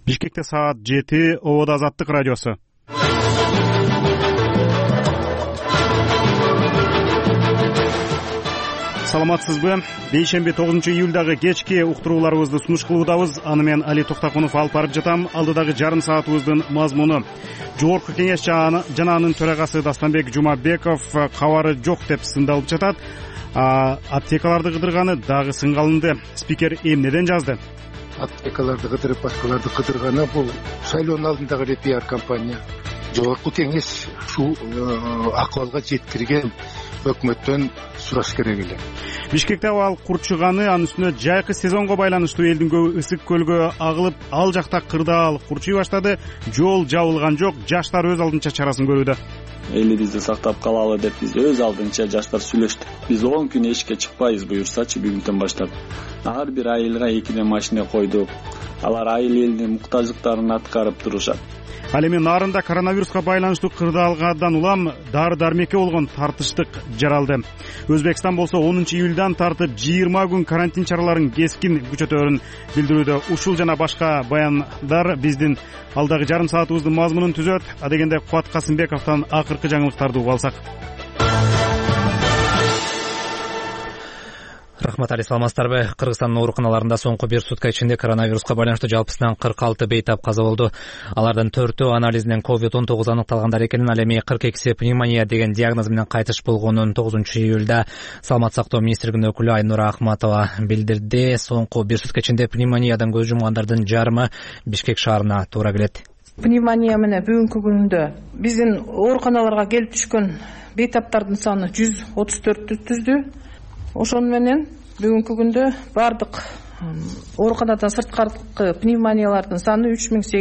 Бишкекте саат 7, Ободо Азаттык радиосу. Саламатсызбы? Бейшемби 9-июлдагы кечки уктурууларыбызды сунуш кылуудабыз. Аны мен Али Токтакунов алып барып жатам. Алдыдагы жарым саатыбыздын мазмуну: Жогорку кеңеш жана анын төрагасы Дастанбек Жумабеков кабары жок деп сындалып жатат. Аптекаларды кыдырганы дагы сынга алынды. Спикер эмнеден жазды? Аптекаларды кыдырып, башкаларды кыдырганы бул шайлоонун алдындагы эле пиар компания. Жогорку кеңеш ушул акыбалга жеткирген өкмөттөн сураш керек эле. Бишкекте абал курчуганы, анын үстүнө жайкы сезонго байланыштуу элдин көбү ысык көлгө агылып, ал жакта кырдаал курчуй баштады. Жол жабылган жок, жаштар өз алдынча чарасын көрүүдө. Элибизди сактап калалы деп биз өз алдынча жаштар сүйлөштүк. Биз 10 күн эшикке чыкпайбыз буюрсачы бүгүнтөн баштап. Ар бир айылга 2 машина койдук. Алар айыл элдин муктаждыктарын аткарып турушат. Ал эми нарында коронавируска байланыштуу кырдаалгадан улам дары-дармекке болгон тартыштык жаралды. Өзбекстан болсо 10-июлдан тартып 20 күн карантин чараларын кескин күчөтөөрүн билдирүүдө. Ушул жана башка баяндар биздин алдагы жарым саатыбыздын мазмунун түзөт. Адегенде Кубат Касымбековдон акыркы жаңылыктарды угуп алсак. Рахмат, Али, саламатсыздарбы? Кыргызстандын ооруканаларында соңку бир сутка ичинде коронавируска байланыштуу жалпысынан 46 бейтап каза болду. Алардын 4-өө анализинен COVID-19 аныкталгандар экенин, ал эми 42-си пневмония деген диагноз менен кайтыш болгонун 9-июлда Саламат сактоо министрлигинин өкүлү Айнура Ахматова билдирди. Соңку бир сутка ичинде пневмониядан көз жумгандардын жарымы Бишкек шаарына туура келет. Пневмония менен бүгүнкү күндө биздин ооруканаларга келип түшкөн бейтаптардын саны 134 түздү. Ошону менен бүгүнкү күндө бардык ооруканадан сырткаркы пневмониялардын саны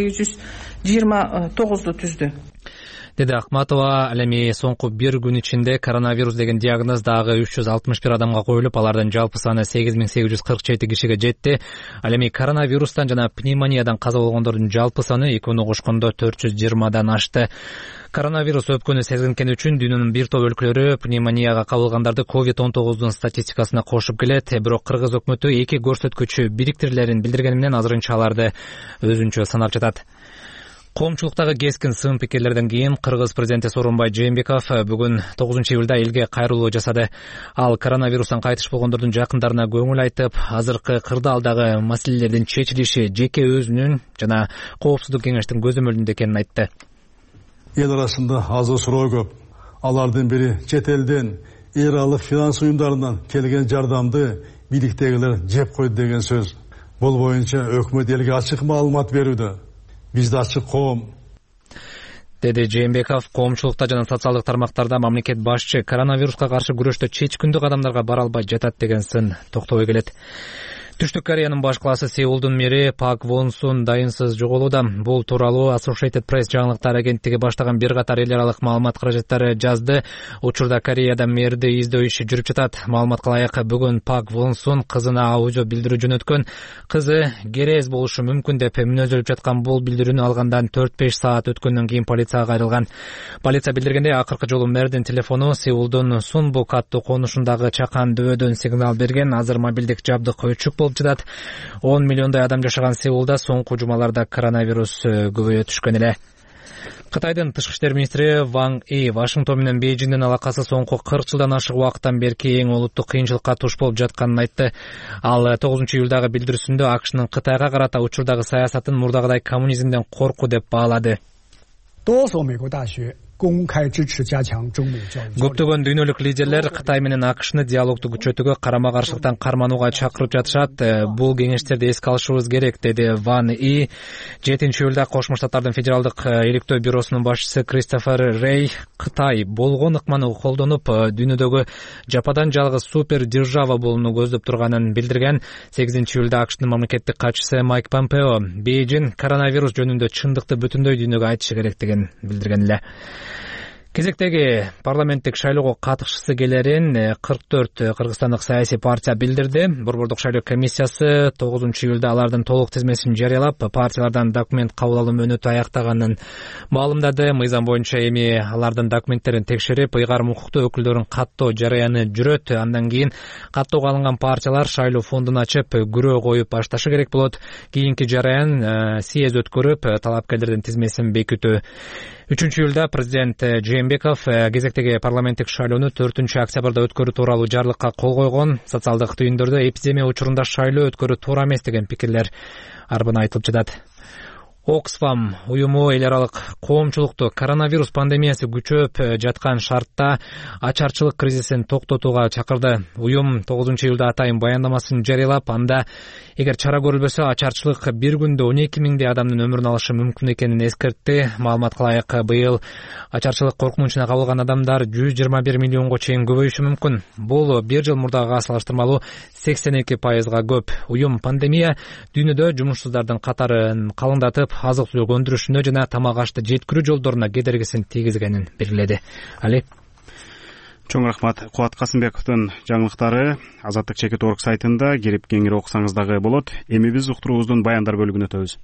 3829 түздү. Деди Ахматова. Ал эми соңку бир күн ичинде коронавирус деген диагноз дагы 361 адамга коюлуп, алардын жалпы саны 8847 кишиге жетти. Ал эми коронавирустан жана пневмониядан каза болгондордун жалпы саны 2 кошкондо 420дан ашты. Коронавирус өпкөнү сезгенкени үчүн дүйнөнүн бир топ өлкөлөрү пневмонияга кабылгандарды COVID-19 статистикасына кошуп келет. Бирок Кыргыз өкмөтү эки көрсөткүчү бириктирилерин билдиргени менен азырынча аларды өзүнчө санап жатат. Коомчулуктагы кескин сын пикирлерден кийин Кыргыз президенти Сооронбай Жээнбеков бүгүн 9-июлда элге кайрылуу жасады. Ал коронавирустан кайтыш болгондордун жакындарына көңүл айтып, азыркы кырдаалдагы маселелердин чечилиши жеке өзүнүн жана коопсуздук кеңештин көзөмөлүндө экенин айтты. Ел арасында азыр суроо көп. Алардын бири чет элден эр алып финанс уюмдарынан келген жардамды бийликтегилер жеп койду деген сөз. Бул боюнча өкмөт элге ачык маалымат берүүдө. Бизде ачык коом, деди Жээнбеков. Коомчулукта жана социалдык тармактарда мамлекет башчы коронавируска каршы күрөштө чечкиндүү кадамдарга бара албай жатат деген сын токтобой келет. Түштүк Кореянын баш калаасы Сеулдун мэри Пак Вон Сун дайынсыз жоголууда. Бул тууралуу Associated Press жаңылыктар агенттиги баштаган бир катар эл аралык маалымат каражаттары жазды. Учурда Кореяда мэрди издөө иши жүрүп жатат. Маалыматка ылайык, бүгүн Пак Вон Сун кызына аудио билдирүү жөнөткөн. Кызы керез болушу мүмкүн деп мүнөзөлүп жаткан бул билдирүүнү алгандан 4-5 саат өткөндөн кийин полицияга кайрылган. Полиция билдиргенде, акыркы жолу мэрдин телефону Сеулдун Сунбук аттуу конушундагы чакан дөбөдөн сигнал берген. Азыр мобилдик жабдык өчүк болуп жатат. 10 миллиондай адам жашаган Сеулда соңку жумаларда коронавирус көбөйө түшкөн эле. Кытайдын тышкы иштер министри Ван И Вашингтон менен Бейжиңдин алакасы соңку 40 жылдан ашык убакыттан берки эң олуттук кыйынчылыкка туш болуп жатканын айтты. Ал 9-июлдагы билдирүүсүндө АКШнын Кытайга карата учурдагы саясатын мурдагыдай коммунизмден коркуу деп баалады. Көптөгөн дүйнөлүк лидерлер Кытай менен АКШны диалогду күчөтүүгө, карама каршылыктан карманууга чакырып жатышат. Бул кеңештерди эске алышыбыз керек, деди Ван И. 7-июлда Кошмо Штаттардын федералдык иликтөө бюросунун башчысы Кристофер Рей Кытай болгон ыкманы колдонуп, дүйнөдөгү жападан жалгыз супер держава болууну көздөп турганын билдирген. 8-июлда АКШнын мамлекеттик катчысы Майк Помпео Бейжиң коронавирус жөнүндө чындыкты бүтүндөй дүйнөгө айтышы керектигин билдирген эле. Кезектеги парламенттик шайлоого катышкысы келерин 44 кыргызстандык саясий партия билдирди. Борбордук шайлоо комиссиясы 9-июлда алардын толук тизмесин жарыялап, партиялардан документ кабыл алуу мөөнөтү аяктаганын маалымдады. Мыйзам боюнча эми алардын документтерин текшерип, ыйгарым укуктуу өкүлдөрүн каттоо жарыяны жүрөт. Андан кийин каттоого алынган партиялар шайлоо фондун ачып, күрөө коюп башташы керек болот. Кийинки жарыян съезд өткөрүп, талапкерлердин тизмесин бекитүү. 3-июлда президент Жээнбеков кезектеги парламенттик шайлоону 4-октябрда өткөрүү тууралуу жарлыкка кол койгон. Социалдык түйүндөрдө эпидемия учурунда шайлоо өткөрүү туура эмес деген пикирлер арбын айтылып жатат. Оксфам уюму эл аралык коомчулукту коронавирус пандемиясы күчөп жаткан шартта ачарчылык кризисин токтотууга чакырды. Уюм 9-июлда атайын баяндамасын жарыялап, анда эгер чара көрүлбөсө ачарчылык бир күндө 12 миңдей адамдын өмүрүн алышы мүмкүн экенин эскертти. Маалымат кылайык, быйыл ачарчылык коркунучуна кабылган адамдар 121 миллионго чейин көбөйүшү мүмкүн. Бул бир жыл мурдагыга салыштырмалуу 82%га көп. Уюм пандемия дүйнөдө жумушсуздардын катарын калыңдатып, азык-түлүк өндүрүшүнө жана тамак ашты жеткирүү жолдоруна кедергисин тийгизгенин белгиледи. Али. Чоң рахмат. Кубат Касымбековдун жаңылыктары Азаттык чекит орг сайтында кирип кеңири окусаңыз дагы болот. Эми биз уктуруубуздун баяндар бөлүгүнө өтөбүз.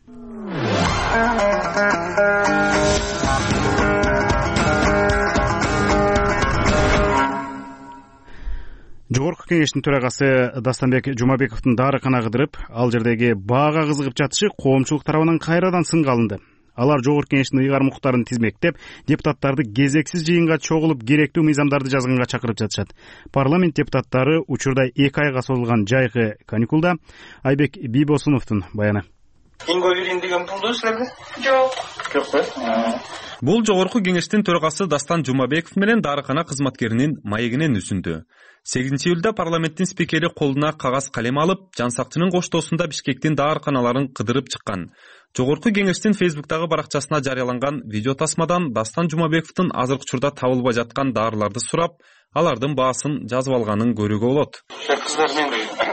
Жогорку кеңештин төрагасы Дастанбек Жумабековдун дарыкана кыдырып, ал жердеги баага кызыгып жатышы коомчулук тарабынан кайрадан сынга алынды. Алар жогорку кеңештин ыйгарым укуктарын тизмектеп, депутаттарды кезексиз жыйынга чогулуп, керектүү мыйзамдарды жазганга чакырып жатышат. Парламент депутаттары учурда 2 айга созулган жайкы каникулда. Айбек Бийбосуновдун баяны. Инго берин деген булду силерге? Жок. Бул жогорку кеңештин төрагасы Дастан Жумабеков менен дарыкана кызматкеринин маегинен үзүндү. 8-июлда парламенттин спикери колуна кагаз калем алып, Жан Сакчынын коштоосунда Бишкектин даарыканаларын кыдырып чыккан. Жогорку кеңештин Фейсбуктагы баракчасына жарыяланган видео тасмадан Дастан Жумабековдун азыркы учурда табылбай жаткан даарыларды сурап, алардын баасын жазып алганын көрүүгө болот. Кыздар, мен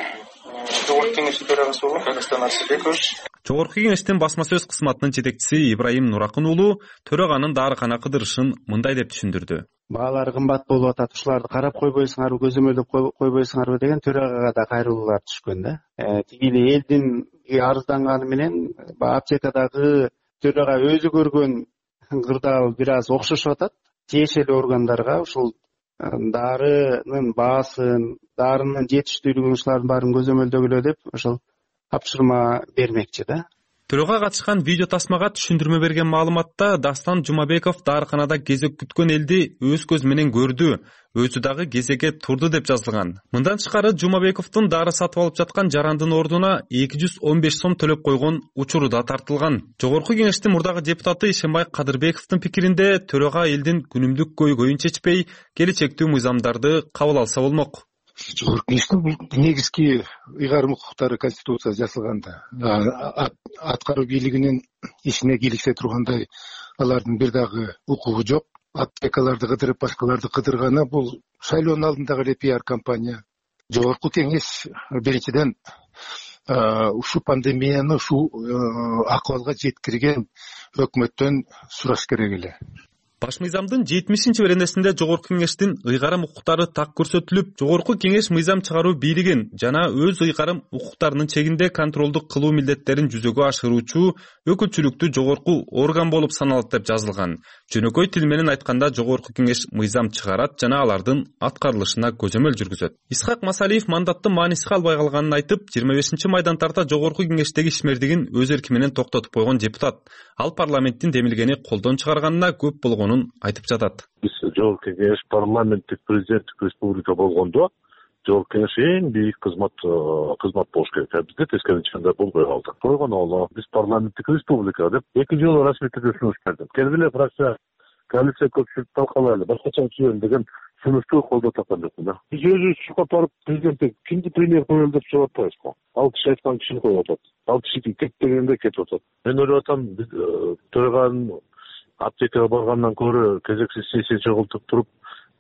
жогорку кеңештин төрагасы болом, Дастан Арсебекович. Жогорку кеңештин басма сөз кызматынын жетекчиси Ибраим Нуракын уулу төраганын даарыкана кыдырышын мындай деп түшүндүрдү. Баалары кымбат болуп атат, ушуларды карап койбойсуңарбы, көзөмөлдөп койбойсуңарбы деген төрагага да кайрылуулар түшкөн да. Тиги эле элдин арызданганы менен аптекадагы төрага өзү көргөн кырдаал бир аз окшошуп атат. Тиешелүү органдарга ушул дарынын баасын, дарынын жетиштүүлүгүн ушулардын баарын көзөмөлдөгүлө деп ошол тапшырма бермекчи да. Төрөгө катышкан видео тасмага түшүндүрмө берген маалыматта Дастан Жумабеков даарыканада кезек күткөн элди өз көзү менен көрдү, өзү дагы кезекке турду деп жазылган. Мындан тышкары Жумабековдун дары сатып алып жаткан жарандын ордуна 215 сом төлөп койгон учуру да тартылган. Жогорку кеңештин мурдагы депутаты Ишенбай Кадырбековдун пикиринде төрага элдин күнүмдүк көйгөйүн чечпей, келечектүү мыйзамдарды кабыл алса болмок. Жогорку кеңештин бул негизги ыйгарым укуктары конституция жасалганда, аткаруу бийлигинин ишине кийликсе тургандай алардын бир дагы укугу жок. Аптекаларды кыдырып, башкаларды кыдырганы бул шайлоонун алдындагы эле пиар кампания. Жогорку кеңеш биринчиден ушу пандемияны ушу акыбалга жеткирген өкмөттөн сураш керек эле. Баш мыйзамдын 70-беренесинде жогорку кеңештин ыйгарым укуктары так көрсөтүлүп, жогорку кеңеш мыйзам чыгаруу бийлигин жана өз ыйгарым укуктарынын чегинде контролдук кылуу милдеттерин жүзөгө ашыруучу өкүлчүлүктүү жогорку орган болуп саналат деп жазылган. Жөнөкөй тил менен айтканда жогорку кеңеш мыйзам чыгарат жана алардын аткарылышына көзөмөл жүргүзөт. Исхак Масалиев мандаттын мааниси калбай калганын айтып, 25-майдан тарта жогорку кеңештеги ишмердигин өз эрки менен токтотуп койгон депутат. Ал парламенттин демилгени колдон чыгарганына көп болгонун айтып жатат. Биз жогорку кеңеш парламенттик президенттик республика болгондо жогорку кеңеш эң бийик кызмат болуш керек. Бизде тескерисинде болбой калды. Койгону биз парламенттик республика деп 2 жолу расмий түрдө сунуш бердим. Келгиле фракция коалиция көпчүлүк талкалайлы, башкача түзөлүн деген сунушту колдоо тапкан жокмун да. Биз өзүбүз чыккан барып президентке кимди премьер коелу деп сурап атпайбызбы? Ал киши айткан кишини коюп атат. Ал киши кет дегенде кетип атат. Мен ойлоп атам, биз төраганын аптекага баргандан көрө кезексиз сессия чогултуп туруп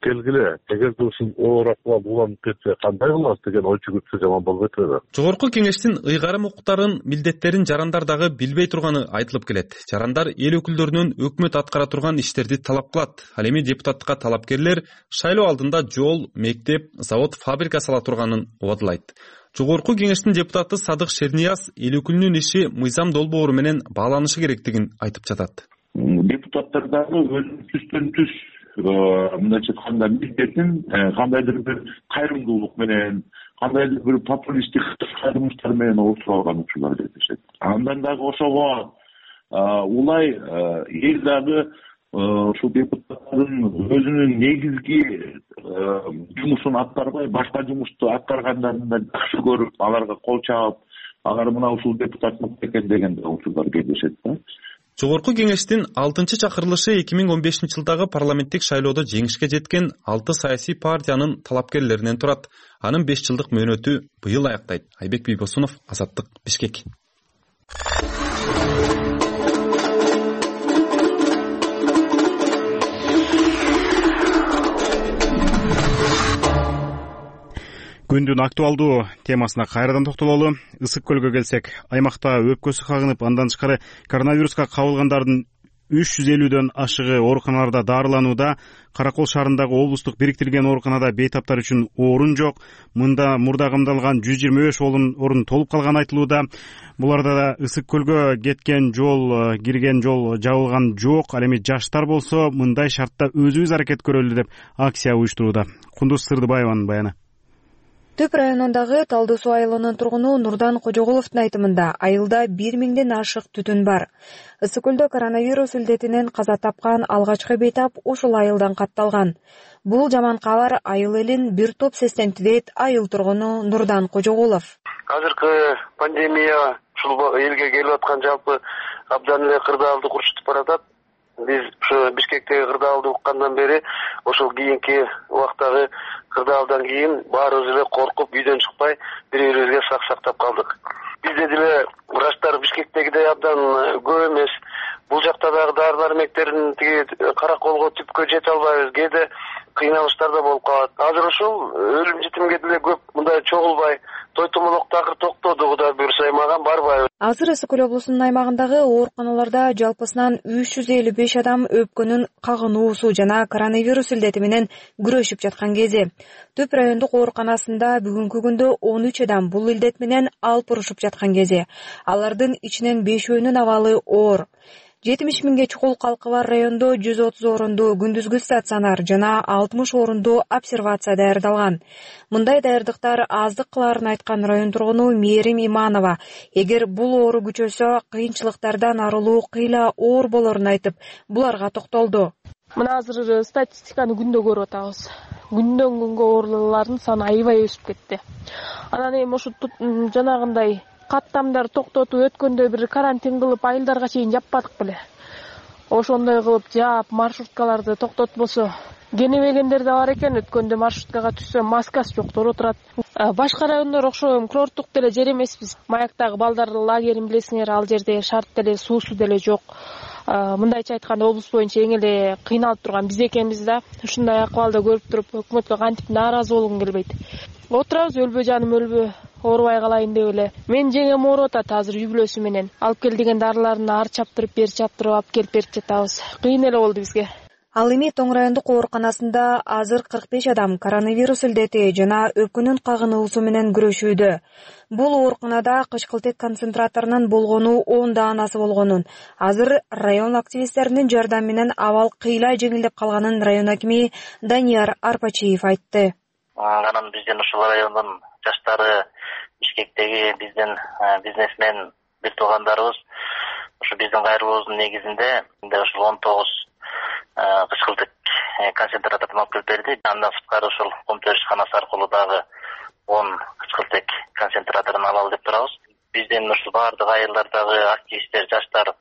келгиле. Эгерде ушул оор акыбал уланып кетсе кандай кылабыз деген ой жүгүртсө жаман болбойт эле. Жогорку кеңештин ыйгарым укуктарын, милдеттерин жарандар дагы билбей турганы айтылып келет. Жарандар эл өкүлдөрүнөн өкмөт аткара турган иштерди талап кылат. Ал эми депутаттыкка талапкерлер шайлоо алдында жол, мектеп, завод, фабрика сала турганын убадылайт. Жогорку кеңештин депутаты Садык Шернияз эл өкүлүнүн иши мыйзам долбоору менен бааланышы керектигин айтып жатат. Депутаттар дагы өзүнүн түстөн түз мындайча айтканда милдетин кандайдыр бир кайрымдуулук менен, кандайдыр бир популисттик кайрымдуулуктар менен орусуп алган учурлар кездешет. Андан дагы ошого улай эл дагы ушул депутаттардын өзүнүн негизги жумушун аткарбай, башка жумушту аткаргандарын да жакшы көрүп, аларга кол чабып, алар мына ушул депутат мыкты экен деген учурлар кездешет да. Жогорку кеңештин 6-чакырылышы 2015 жылдагы парламенттик шайлоодо жеңишке жеткен 6 саясий партиянын талапкерлеринен турат. Анын 5 жылдык мөөнөтү быйыл аяктайт. Айбек Бийбосунов, Азаттык, Бишкек. Күндүн актуалдуу темасына кайрадан токтололу. Ысык көлгө келсек, аймакта өпкөсү кагынып, андан тышкары коронавируска кабылгандардын 350дөн ашыгы ооруканаларда дарыланууда. Каракол шаарындагы облустук бириктирилген ооруканада бейтаптар үчүн орун жок. Мында мурдагымдалган 125 орун толуп калганы айтылууда. Буларда да ысык көлгө кеткен жол, кирген жол жабылган жок. Ал эми жаштар болсо мындай шартта өзүбүз аракет көрөлү деп акция уюштурууда. Кундуз Сырдыбаеванын баяны. Төп районундагы Талды суу айылынын тургуну Нурдан Кожоголовдун айтымында айылда 1000ден ашык түтүн бар. Ысык көлдө коронавирус илдетинен каза тапкан алгачкы бейтап ушул айылдан катталган. Бул жаман кабар айыл элин бир топ сестентти дейт айыл тургуну Нурдан Кожоголов. Азыркы пандемия ушул элге келип аткан жалпы абдан эле кырдаалды курчутуп баратат. Биз ушу Бишкектеги кырдаалды уккандан бери ошол кийинки убактагы кырдаалдан кийин баарыбыз эле коркуп үйдөн чыкпай бири-бирибизге сактап калдык. Бизде деле врачтар Бишкектегидей абдан көп эмес. Бул жакта дагы дары-дармектерин тиги караколго түпкө жете албайбыз. Кээде кыйналыштар да болуп калат. Азыр ушул өлүм житимге деле көп мындай чогулбай, той томолок такыр токтоду, Кудай буйрса маған барбайбыз. Азыр Ысык көл облусунун аймагындагы ооруканаларда жалпысынан 355 адам өпкөнүн кагынуусу жана коронавирус илдети менен күрөшүп жаткан кези. Төп райондук ооруканасында бүгүнкү күндө 13 адам бул илдет менен алпурушуп жаткан кези. Алардын ичинен 5-өөнүн абалы оор. 70 миңге чукул калкы бар райондо 130 орунду күндүзгү стационар жана 60 орунду обсервация даярдалган. Мындай даярдыктар аздык кыларын айткан район тургуну Мээрим Иманова, эгер бул оору күчөсө, кыйынчылыктардан арылуу кыйла оор болорун айтып, буларга токтолду. Мына азыр статистиканы күндө көрүп атабыз. Күндөн күнгө оорулардын саны аябай өсүп кетти. Анан эми ошо жанагындай каттамдар токтотуп өткөндө бир карантин кылып айылдарга чейин жаппадык беле. Ошондой кылып жаап маршруткаларды токтотпосо кенебегендер да бар экен. Өткөндө маршруткага түссө маскасы жоктор отурат. Башка райондор окшойм курорттук деле жер эмеспиз. Маяктагы балдар лагерин билесиңер, ал жерде шарт деле суусу деле жок. Мындайча айтканда облус боюнча эң эле кыйналып турган биз экенбиз да. Ушундай акыбалды көрүп туруп өкмөткө кантип нааразы болгум келбейт. Отурабыз, өлбө жаным өлбө, оорубай калайын деп эле. Мен жеңем ооруп атат азыр үй бүлөсү менен. Алып кел деген дарыларын ар чаптырып, бер чаптырып алып келип берип жатабыз. Кыйын эле болду бизге. Ал эми Тоң райондук ооруканасында азыр 45 адам коронавирус илдети жана өпкөнүн кагынуусу менен күрөшүүдө. Бул ооруканада кычкылтек концентраторунун болгону 10дан асы болгонун, азыр район активисттеринин жардамы менен абал кыйла жеңилдеп калганын район акими Данияр Арпачиев айтты. Анан биздин ушул райондун жаштары, Бишкектеги биздин бизнесмен бир туугандарыбыз ушу биздин кайрылуубуздун негизинде ушул 19 кычкылтек концентраторун алып келип берди. Андан сырткары ушул кум төшканасы аркылуу дагы 10 кычкылтек концентраторун алалы деп турабыз. Биздин ушул баардык айылдардагы активисттер, жаштар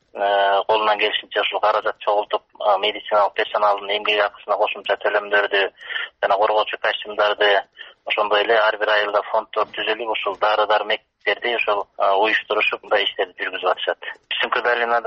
колунан келишинче ушул каражат чогултуп, медициналык персоналдын эмгек акысына кошумча төлөмдөрдү жана коргоочу костюмдарды, ошондой эле ар бир айылда фонддор түзүлүп, ушул дары-дармектерди ошол уюштурушуп, мындай иштерди жүргүзүп атышат. Сымкы долинада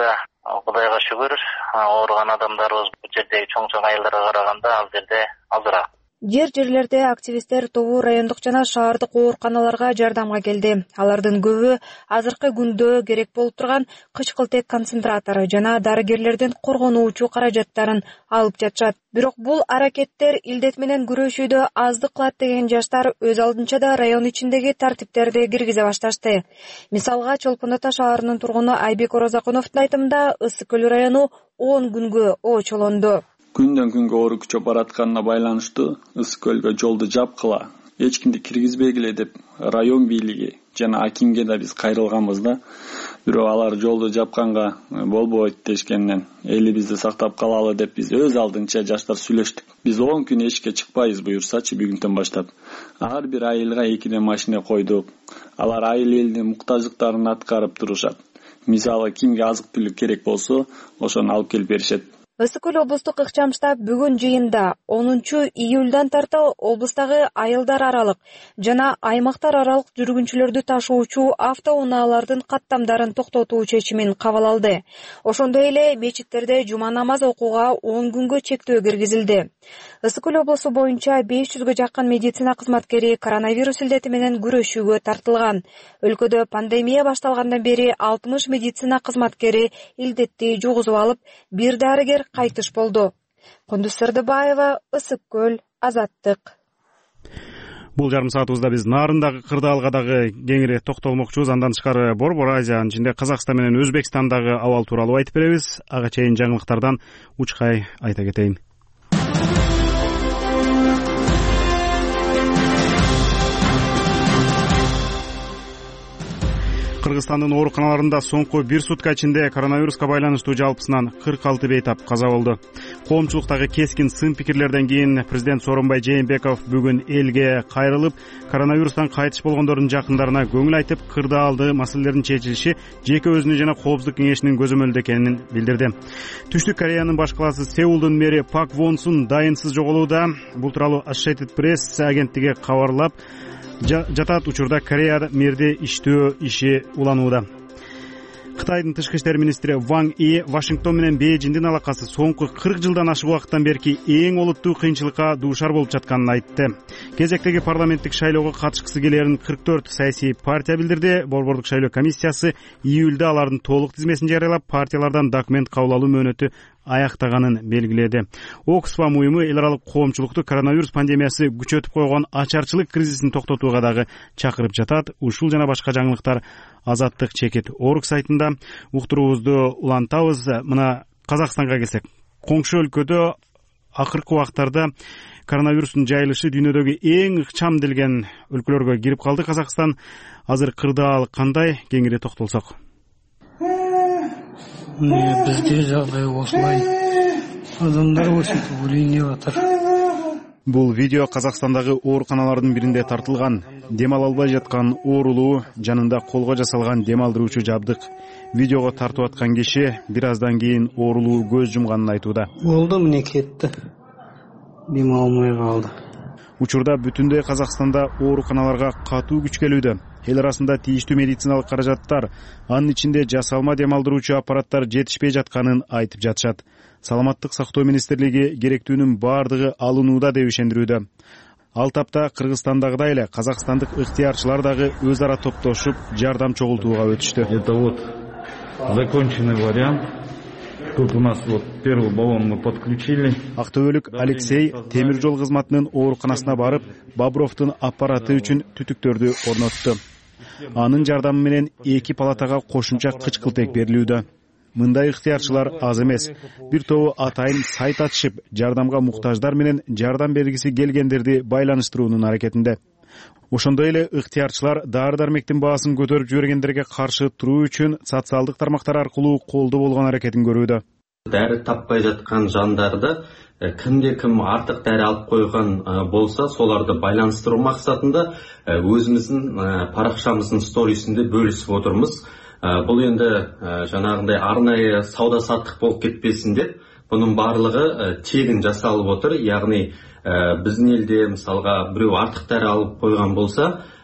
Кудайга шүгүр, ооруган адамдарыбыз бул жердеги чоң айылдарга караганда ал жерде азыраак. Жерлерде активисттер тобу райондук жана шаардык ооруканаларга жардамга келди. Алардын көбү азыркы күндө керек болуп турган кычкылтек концентратору жана дарыгерлердин коргонуучу каражаттарын алып жатышат. Бирок бул аракеттер илдет менен күрөшүүдө аздык кылат деген жаштар өз алдынча да район ичиндеги тартиптерди киргизе башташты. Мисалга Чолпон Ата шаарынын тургуну Айбек Орозакуновдун айтымында Ысык Көл району 10 күнгө очолонду. Күндөн күнгө оору күчөп баратканына байланыштуу Ысык Көлгө жолду жапкыла, эч кимди киргизбегиле деп район бийлиги жана акимге да биз кайрылганбыз да. Бирок алар жолду жапканга болбойт дешкенден элибизди сактап калалы деп биз өз алдынча жаштар сүйлөштүк. Биз 10 күн эшикке чыкпайбыз буюрсачы бүгүнтөн баштап. Ар бир айылга 2 машина койдук. Алар айыл элдин муктаждыктарын аткарып турушат. Мисалы кимге азык түлүк керек болсо, ошону алып келип беришет. Ысык Көл облустук ыкчам штаб бүгүн жыйында 10 июлдан тарта облустагы айылдар аралык жана аймактар аралык жүргүнчүлөрдү ташуучу автоунаалардын каттамдарын токтотуу чечимин кабыл алды. Ошондой эле мечиттерде жума намаз окууга 10 күнгө чектөө киргизилди. Ысык Көл облусу боюнча 500гө жакын медицина кызматкери коронавирус илдети менен күрөшүүгө тартылган. Өлкөдө пандемия башталгандан бери 60 медицина кызматкери илдетти жугузуп алып, бир дарыгер кайтыш болду. Кундуз Сырдыбаева, Ысык Көл, Азаттык. Бул жарым саатыбызда биз нарындагы кырдаалгадагы кеңири токтолмокчубуз. Андан тышкары Борбор Азиянын ичинде Казакстан менен Өзбекстандагы абал тууралуу айтып беребиз. Ага чейин жаңылыктардан учкай айта кетейин. Кыргызстандын ооруканаларында соңку 1 сутка ичинде коронавируска байланыштуу жалпысынан 46 бейтап каза болду. Коомчулуктагы кескин сын пикирлерден кийин президент Сооронбай Жээнбеков бүгүн элге кайрылып, коронавирустан кайтыш болгондордун жакындарына көңүл айтып, кырдаалды маселелердин чечилиши жеке өзүнүн жана Коопсуздук кеңешинин көзөмөлүндө экенин билдирди. Түштүк Кореянын баш калаасы Сеулдун мэри Пак Вон Сун дайынсыз жоголууда. Бул тууралуу Associated Press агенттиги кабарлап жатат. Учурда Корея мэрди иштөө иши уланууда. Кытайдын тышкы иштер министри Ван И Вашингтон менен Бейжиңдин алакасы соңку 40 жылдан ашык убакыттан берки эң олуттуу кыйынчылыкка дуушар болуп жатканын айтты. Кезектеги парламенттик шайлоого катышкысы келерин 44 саясий партия билдирди. Борбордук шайлоо комиссиясы июлда алардын толук тизмесин жарыялап, партиялардан документ кабыл алуу мөөнөтү аяктаганын белгиледи. Оксфам уюму эл аралык коомчулукту коронавирус пандемиясы күчөтүп койгон ачарчылык кризисин токтотууга дагы чакырып жатат. Ушул жана башка жаңылыктар Азаттык чекит Орг сайтында. Уктуруубузду улантабыз. Мына Казакстанга келсек, коңшу өлкөдө акыркы убактарда коронавирустун жайылышы дүйнөдөгү эң ыкчам делген өлкөлөргө кирип калды. Казакстан азыр кырдаал кандай, кеңири токтолсок. Бизде жагдай осулай, адамдар ошентип өлүнүп атат. Бул видео Казакстандагы ооруканалардын биринде тартылган. Дем ала албай жаткан оорулуу, жанында колго жасалган дем алдыруучу жабдык. Видеого тартып аткан киши бир аздан кийин оорулуу көз жумганын айтууда. Болду, мына кетти. Дем алмай калды. Учурда бүтүндөй Казакстанда ооруканаларга катуу күч келүүдө. Эл арасында тийиштүү медициналык каражаттар, анын ичинде жасалма дем алдыруучу аппараттар жетишпей жатканын айтып жатышат. Саламаттык сактоо министрлиги керектүүнүн бардыгы алынууда деп ишендирүүдө. Ал тапта Кыргызстандагыдай эле казакстандык ыктыярчылар дагы өз ара топтошуп жардам чогултууга өтүштү. Это вот законченный вариант. Тут у нас вот первый баллон мы подключили. Актөбөлүк Алексей темир жол кызматынын ооруканасына барып, Бобровдун аппараты үчүн түтүктөрдү орнотту. Анын жардамы менен 2 палатага кошумча кычкылтек берилүүдө. Мындай ыктыярчылар аз эмес. Бир тобу атайын сайт ачышып, жардамга муктаждар менен жардам бергиси келгендерди байланыштыруунун аракетинде. Ошондой эле ыктыярчылар дары-дармектин баасын көтөрүп жибергендерге каршы туруу үчүн социалдык тармактар аркылуу колдоо болгон аракетин көрүүдө. Дәрі таппай жатқан жандарды кімде кім артық дәрі алып қойған болса, соларды байланыстыру мақсатында өзіміздің парақшамыздың сторисінде бөлісіп отырмыз. Бұл енді жаңағындай арнайы сауда-саттық болып кетпесін деп, бұның барлығы тегін жасалып отыр. Яғни біздің елде мысалға біреу артық дәрі алып қойған болса,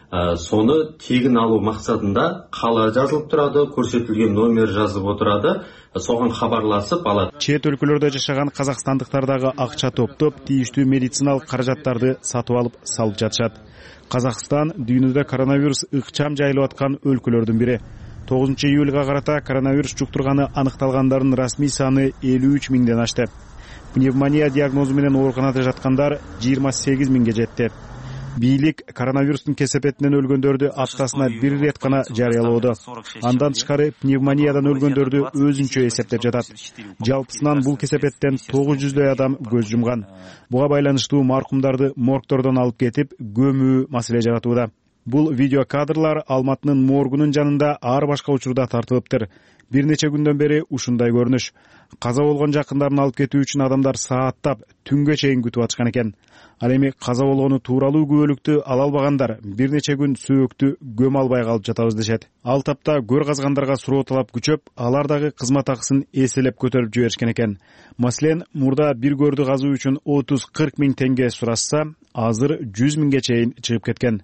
соны тегін алу мақсатында қала жазылып тұрады, көрсетілген номер жазып отырады, соған хабарласып алады. Чет өлкөлөрдө жашаган казакстандыктардагы акча топтоп, тийиштүү медициналык каражаттарды сатып алып салып жатышат. Казакстан дүйнөдө коронавирус ыкчам жайылып аткан өлкөлөрдүн бири. 9 июлга карата коронавирус жуктурганы аныкталгандардын расмий саны 53 миңден ашты. Пневмония диагнозу менен ооруканада жаткандар 28 миңге жетти. Бийлик коронавирустун кесепетинен өлгөндөрдү аптасына бир рет гана жарыялоодо. Андан тышкары пневмониядан өлгөндөрдү өзүнчө эсептеп жатат. Жалпысынан бул кесепеттен 900дөй адам көз жумган. Буга байланыштуу маркумдарды моргтордон алып кетип, көмүү маселе жаратууда. Бул видео кадрлар Алматынын моргунун жанында ар башка учурда тартылыптыр. Бир нече күндөн бери ушундай көрүнүш. Каза болгон жакындарын алып кетүү үчүн адамдар сааттап, түнгө чейин күтүп атышкан экен. Ал эми каза болгону тууралуу күбөлүктү ала албагандар бир нече күн сөөктү көм албай калып жатабыз дешет. Ал тапта көр казгандарга суроо талап күчөп, алар дагы кызмат акысын эселеп көтөрүп жиберишкен экен. Маселен, мурда бир көрдү казуу үчүн 30-40 миң теңге сурашса, азыр 100 миңге чейин чыгып кеткен.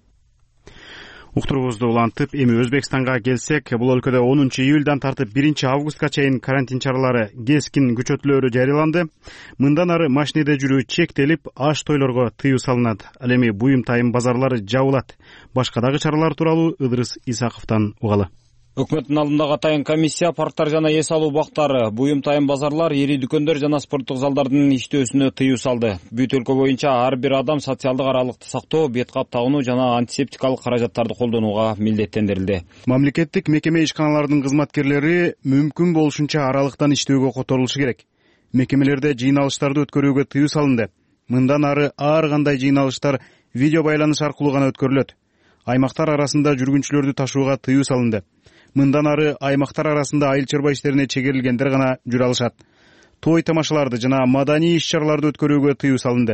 Уктуруубузду улантып, эми Өзбекстанга келсек, бул өлкөдө 10 июлдан тартып 1 августка чейин карантин чаралары кескин күчөтүлөөрү жарыяланды. Мындан ары машинеде жүрүү чектелип, аш тойлорго тыюу салынат. Ал эми буюм тайым базарлары жабылат. Башка дагы чаралар тууралуу Ыдырыс Исаковдон угалы. Өкмөттүн алдындагы атайын комиссия парктар жана эс алуу бактары, буюм тайым базарлар, ири дүкөндөр жана спорттук залдардын иштөөсүнө тыюу салды. Бүт өлкө боюнча ар бир адам социалдык аралыкты сактоо, бет кап тагынуу жана антисептикалык каражаттарды колдонууга милдеттендирилди. Мамлекеттик мекеме ишканаларынын кызматкерлери мүмкүн болушунча аралыктан иштөөгө которулушу керек. Мекемелерде жыйналыштарды өткөрүүгө тыюу салынды. Мындан ары ар кандай жыйналыштар видео байланыш аркылуу гана өткөрүлөт. Аймактар арасында жүргүнчүлөрдү ташууга тыюу салынды. Мындан ары аймактар арасында айыл чарба иштерине чегерилгендер гана жүрө алышат. Той тамашаларды жана маданий иш-чараларды өткөрүүгө тыюу салынды.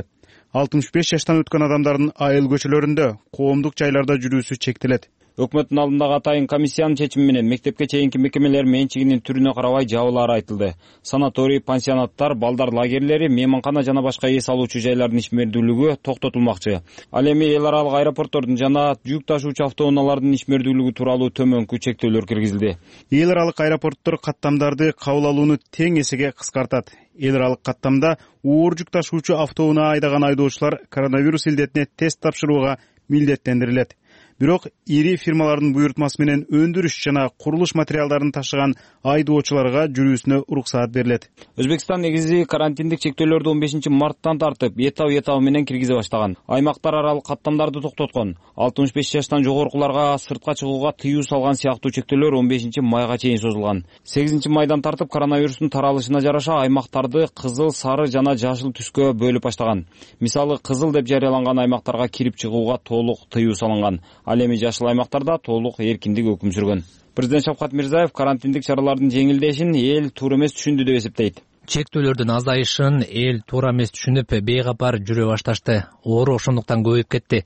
65 жаштан өткөн адамдардын айыл көчөлөрүндө, коомдук жайларда жүрүүсү чектелет. Өкмөттүн алдындагы атайын комиссиянын чечими менен мектепке чейинки мекемелер менчигинин түрүнө карабай жабылаары айтылды. Санаторий, пансионаттар, балдар лагерлери, мейманкана жана башка эс алуучу жайлардын ишмердүүлүгү токтотулмакчы. Ал эми эл аралык аэропорттордун жана жүк ташуучу автоунаалардын ишмердүүлүгү тууралуу төмөнкү чектөөлөр киргизилди. Эл аралык аэропорттор каттамдарды кабыл алууну тең эсеге кыскартат. Эл аралык каттамда оор жүк ташуучу автоунаа айдаган айдоочулар коронавирус илдетине тест тапшырууга милдеттендирилет. Бирок ири фирмалардын буйртмасы менен өндүрүш жана курулуш материалдарын ташыган айдоочуларга жүрүүсүнө уруксаат берилет. Өзбекстан негизи карантиндик чектөөлөрдү 15 марттан тартып, этап менен киргизе баштаган. Аймактар аралык каттамдарды токтоткон. 65 жаштан жогоркуларга сыртка чыгууга тыюу салган сыяктуу чектөөлөр 15 майга чейин созулган. 8 майдан тартып коронавирустун таралышына жараша аймактарды кызыл, сары жана жашыл түскө бөлүп баштаган. Мисалы, кызыл деп жарыяланган аймактарга кирип чыгууга толук тыюу салынган. Ал эми жашыл аймактарда толук эркиндик өкүм сүргөн. Президент Шавкат Мирзиёев карантиндик чаралардын жеңилдешин эл туура эмес түшүндү деп эсептейт. Чектөөлөрдүн азайышын эл туура эмес түшүнүп, бейкапар жүрө башташты. Оору ошондуктан көбөйүп кетти.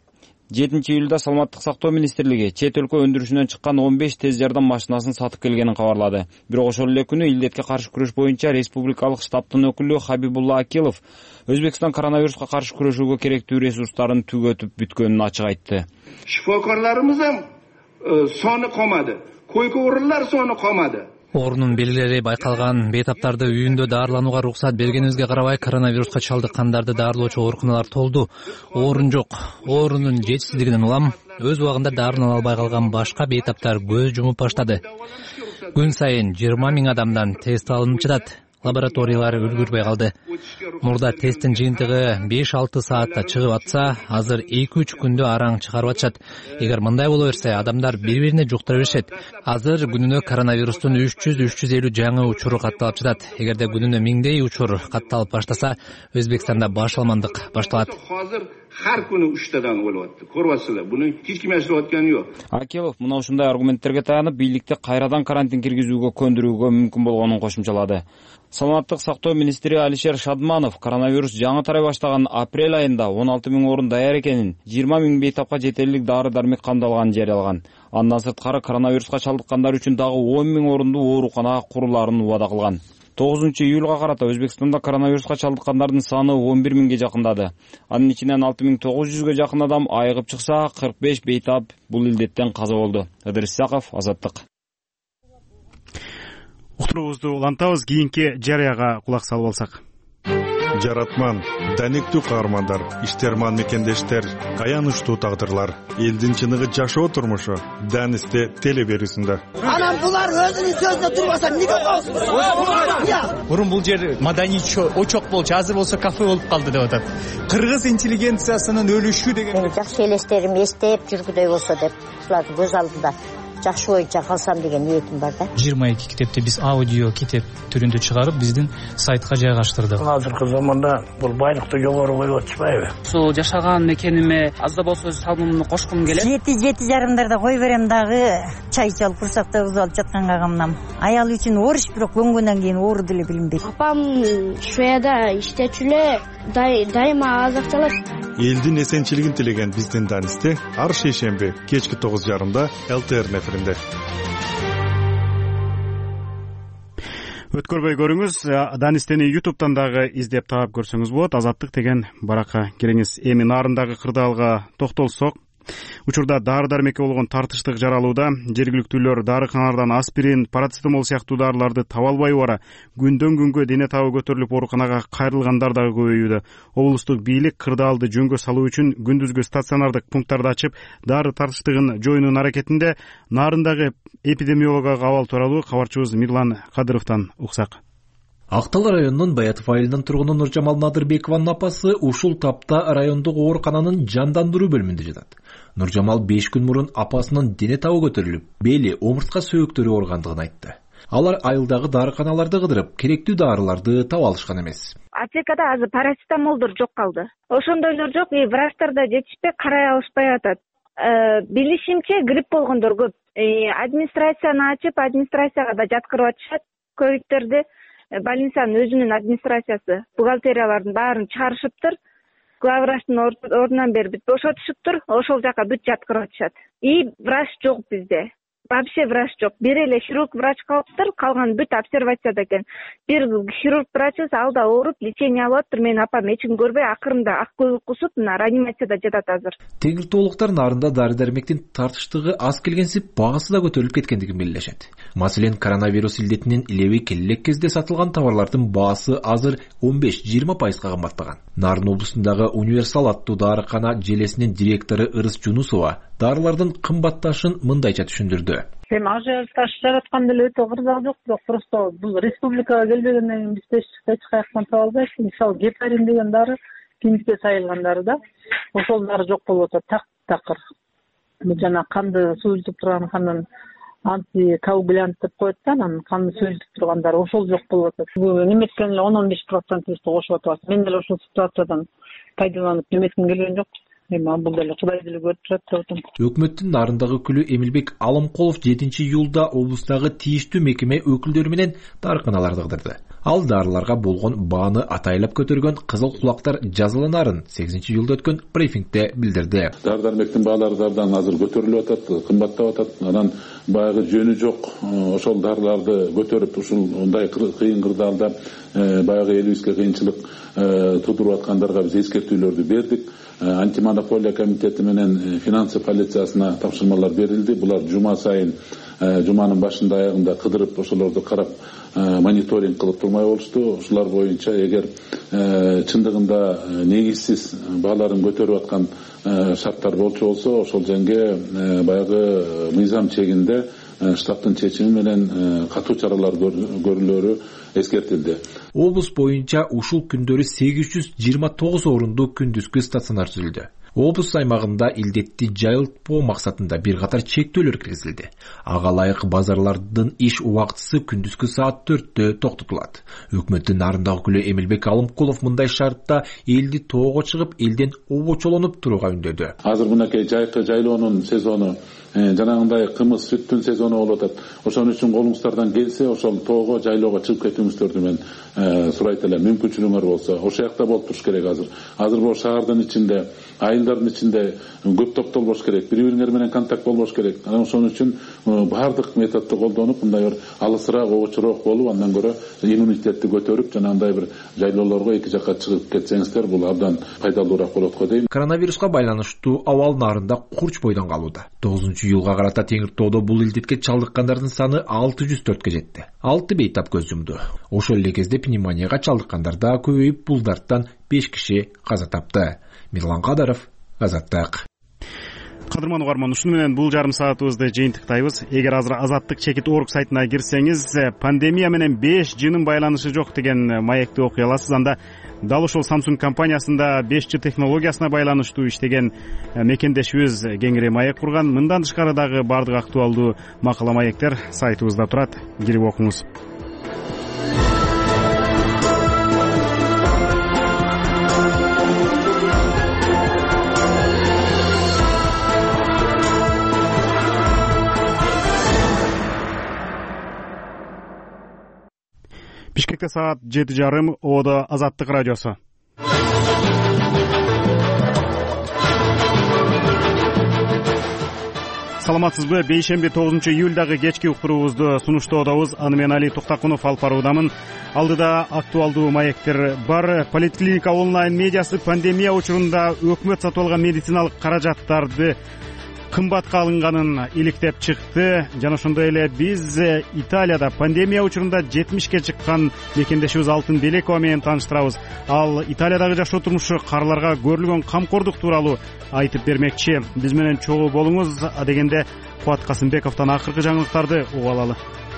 7 июлда Саламаттык сактоо министрлиги чет өлкө өндүрүшүнөн чыккан 15 тез жардам машинасын сатып келгенин кабарлады. Бирок ошол эле күнү илдетке каршы күрөш боюнча республикалык штабтын өкүлү Хабибулла Акилов Өзбекстан коронавируска каршы күрөшүүгө керектүү ресурстарын түгөтүп бүткөнүн ачык айтты. Shifokorlarimiz ham soni qolmadi. Koyka o'rinlar soni qolmadi. Оорунун белгилери байкалган бейтаптарды үйүндө даарыланууга уруксат бергенибизге карабай коронавируска чалдыккандарды даарылоочу ооруканалар толду. Орун жок. Оорунун жетишсиздигинен улам өз убагында даарылана албай калган башка бейтаптар көз жумуп баштады. Күн сайын 20 миң адамдан тест алынып жатат. Лабораториялар үлгүрбөй калды. Мурда тесттин жыйынтыгы 5-6 саатта чыгып атса, азыр 2-3 күндө араң чыгарып атышат. Эгер мындай боло берсе, адамдар бири-бирине жуктура беришет. Азыр күнүнө коронавирустун 300-350 жаңы учуру катталып жатат. Эгерде күнүнө 1000дей учур катталып баштаса, Өзбекстанда башаламандык башталат. Har kuni 3tadan o'lyapti. Ko'ryapsizlar, buni hech kim yashirayotgani yo'q. Акилов мына ушундай аргументтерге таянып, бийликти кайрадан карантин киргизүүгө көндүрүүгө мүмкүн болгонун кошумчалады. Саламаттык сактоо министри Алишер Шадманов коронавирус жаңы тарай баштаган апрель айында 16 миң орун даяр экенин, 20 миң бейтапка жетерлик дары-дармек камдалганын жарыялаган. Андан сырткары коронавируска чалдыккандар үчүн дагы 10 миң орундуу оорукана курулаарын убада кылган. 9-июлга карата Өзбекстанда коронавируска чалдыккандардын саны 11 миңге жакындады. Анын ичинен 6900ге жакын адам айыгып чыкса, 45 бейтап бул илдеттен каза болду. Ыдырыс Исаков, Азаттык. Уктуруубузду улантабыз, кийинки жарыяга кулак салып алсак. Жаратман, даниктүү каармандар, иштерман мекендештер, аянычтуу тагдырлар, элдин чыныгы жашоо турмушу Данисте телеберүүсүндө. Анан булар өзүнүн сөзүнө турбаса эмнеге коосуңар? Мурун бул жер маданий очок болчу, азыр болсо кафе болуп калды деп атат. Кыргыз интеллигенциясынын өлүшү деген жакшы элестерим эстеп жүргүдөй болсо деп, булардын көз алдында жакшы боюнча калсам деген ниетим бар да. 22 китепти биз аудио китеп түрүндө чыгарып, биздин сайтка жайгаштырдык. Азыркы заманда бул байлыкты жогору коюп атышпайбы? Ошо жашаган мекениме азда болсо салымымды кошкум келет. 7-7:30 кой берем дагы, чай чалып курсакта кыз алып жатканга камнам. Аял үчүн оруч, бирок көнгөндөн кийин оору деле билинбейт. Апам Шведияда иштечү эле, дайыма азыкталат. Элдин эсенчилигин тилеген биздин Данисте ар шейшемби кечки 9:30 ЛТР неферинде. Өткөрбөй көрүңүз, Данистени YouTube'дан дагы издеп таап көрсөңүз болот. Азаттык деген баракка кириңиз. Эми нарындагы кырдаалга токтолсок, учурда дары-дармекке болгон тартыштык жаралууда. Жергиликтүүлөр дарыканалардан аспирин, парацетамол сыяктуу дарыларды таба албай бара. Күндөн күнгө дене табы көтөрүлүп ооруканага кайрылгандар дагы көбөйүүдө. Облустук бийлик кырдаалды жөнгө салуу үчүн күндүзгү стационардык пункттарды ачып, дары тартыштыгын жоюунун аракетинде. Нарындагы эпидемиологиялык абал тууралуу кабарчыбыз Мирлан Кадыровдон уксак. Актал районунун Баятов айылынын тургуну Нуржамал Надырбекованын апасы ушул тапта райондук оорукананын жандандыруу бөлүмүндө жатат. Нуржамал 5 күн мурун апасынын дене табы көтөрүлүп, бели, омуртка сөөктөрү ооругандыгын айтты. Алар айылдагы дарыканаларды кыдырып, керектүү дарыларды таба алышкан эмес. Аптекада азыр парацетамолдор жок калды. Ошондойлор жок, врачтар да жетишпей, карай алышпай атат. Билишимче грипп болгондор көп. Администрацияны ачып, администрацияга да жаткырып атышат. Ковидтерди больницанын өзүнүн администрациясы, бухгалтериялардын баарын чыгарышыптыр. Главврачтын ордунан бери бүт бошотушуптур, ошол жака бүт жаткырып атышат. Врач жок бизде. Вообще врач жок. Бир эле хирург врач калыптыр, калган бүт обсервацияда экен. Бир хирург врачы алда ооруп, лечение алып атыптыр. Менин апам эч ким көрбөй, акырында ак көбүк кусуп, реанимацияда жатат азыр. Теңиртоолуктар нарында дары-дармектин тартыштыгы аз келгенсип, багысы да көтөрүлүп кеткендигин белгилешет. Маселен, коронавирус илдетинин илеби келелек кезде сатылган товарлардын баасы азыр 15-20% кымбаттаган. Нарын облусундагы Универсал аттуу дарыкана желесинин директору Ырыс Жунусова дарылардын кымбатташын мындайча түшүндүрдү. Ажиотаж жараткан деле өтө кырдаал жок, бирок просто бул республикага келбегенден кийин бизде эч каяктан таба албайбыз. Мисалы гепарин деген дары, клиникке сайылган дары да, ошол дары жок болуп атат, такыр. Жана канды сууздуп турган кандын антикоагулянт деп коет да, анан канды сууздуп турган дары ошол жок болуп атат. Неметкен эле 10-15% кошуп атабыз. Мен деле ошол ситуациядан пайдаланып неметким келген жок. Бул деле Кудай деле көрүп турат деп атам. Өкмөттүн нарындагы өкүлү Эмилбек Алымкулов 7-июлда облустагы тийиштүү мекеме өкүлдөрү менен дарыканаларды кыдырды. Ал дарыларга болгон бааны атайлап көтөргөн кызыл кулактар жазаланарын 8-июлда өткөн брифингде билдирди. Дары-дармектин баалары абдан азыр көтөрүлүп атат, кымбаттап атат. Анан баягы жөнү жок ошол дарыларды көтөрүп ушул мындай кыйын кырдаалда баягы элибизге кыйынчылык тудуруп аткандарга биз эскертүүлөрдү бердик. Антимонополия комитети менен финансы полициясына тапшырмалар берилди. Булар жума сайын, жуманын башында аягында кыдырып ошолорду карап мониторинг кылып турмай болушту. Ушулар боюнча эгер чындыгында негизсиз бааларын көтөрүп аткан шарттар болчу болсо, ошол жерге баягы мыйзам чегинде штабтын чечими менен катуу чаралар көрүлөрү эскертилди. Облус боюнча ушул күндөрү 829 орундуу күндүзгү стационар түзүлдү. Облус аймагында илдетти жайылтпоо максатында бир катар чектөөлөр киргизилди. Ага ылайык базарлардын иш убактысы күндүзгү саат 4-тө токтотулат. Өкмөттүн нарындагы өкүлү Эмилбек Алымкулов мындай шартта элди тоого чыгып, элден обочолонуп турууга үндөдү. Азыр мынакей жайкы жайлоонун сезону жанагындай кымыз сүттүн сезону болуп атат. Ошон үчүн колуңуздардан келсе ошол тоого, жайлоого чыгып кетүүңүздөрдү мен сурайт элем. Мүмкүнчүлүгүңөр болсо, ошол жакта болуп туруш керек азыр. Азыр бул шаардын ичинде, айылдардын ичинде көп топтолбош керек. Бири-бириңер менен контакт болбош керек. Анан ошон үчүн баардык методду колдонуп, мындай бир алысыраак, обочураак болуп, андан көрө иммунитетти көтөрүп, жанагындай бир жайлоолорго эки жакка чыгып кетсеңиздер, бул абдан пайдалуураак болот го дейм. Коронавируска байланыштуу абал нарында курч бойдон калууда. 9-июлга карата Теңиртоодо бул илдетке чалдыккандардын саны 604 жетти. 6 бейтап көз жумду. Ошол эле кезде пневмонияга чалдыккандар да көбөйүп, бул дарттан 5 киши каза тапты. Мирлан Кадаров, Азаттык. Кадырман угарман, ушуну менен бул жарым саатыбызды жыйынтыктайбыз. Эгер азыр Азаттык.org сайтына кирсеңиз, пандемия менен 5G байланышы жок деген маекти окуй аласыз. Анда дал ушул Samsung компаниясында 5G технологиясына байланыштуу иштеген мекендешибиз кеңири маек курган. Мындан тышкары дагы бардык актуалдуу макала маектер сайтыбызда турат. Кирип окуңуз. Бишкекте саат 7:30, Оодо Азаттык радиосу. Саламатсызбы? Бейшемби 9-июлдагы кечки уктуруубузду сунуштоодобуз. Аны мен Али Туктакунов алып баруудамын. Алдыда актуалдуу маектер бар. Поликлиника онлайн медиасы пандемия учурунда өкмөт сатып алган медициналык каражаттарды кымбатка алынганын иликтеп чыкты. Жана ошондой эле биз Италияда пандемия учурунда 70ке чыккан мекендешибиз Алтын Белекова менен тааныштырабыз. Ал Италиядагы жашоо турмушу, каарыларга көрүлгөн камкордук тууралуу айтып бермекчи. Биз менен чогуу болуңуз. Адегенде Кубат Касымбековдон акыркы жаңылыктарды угуп алалы.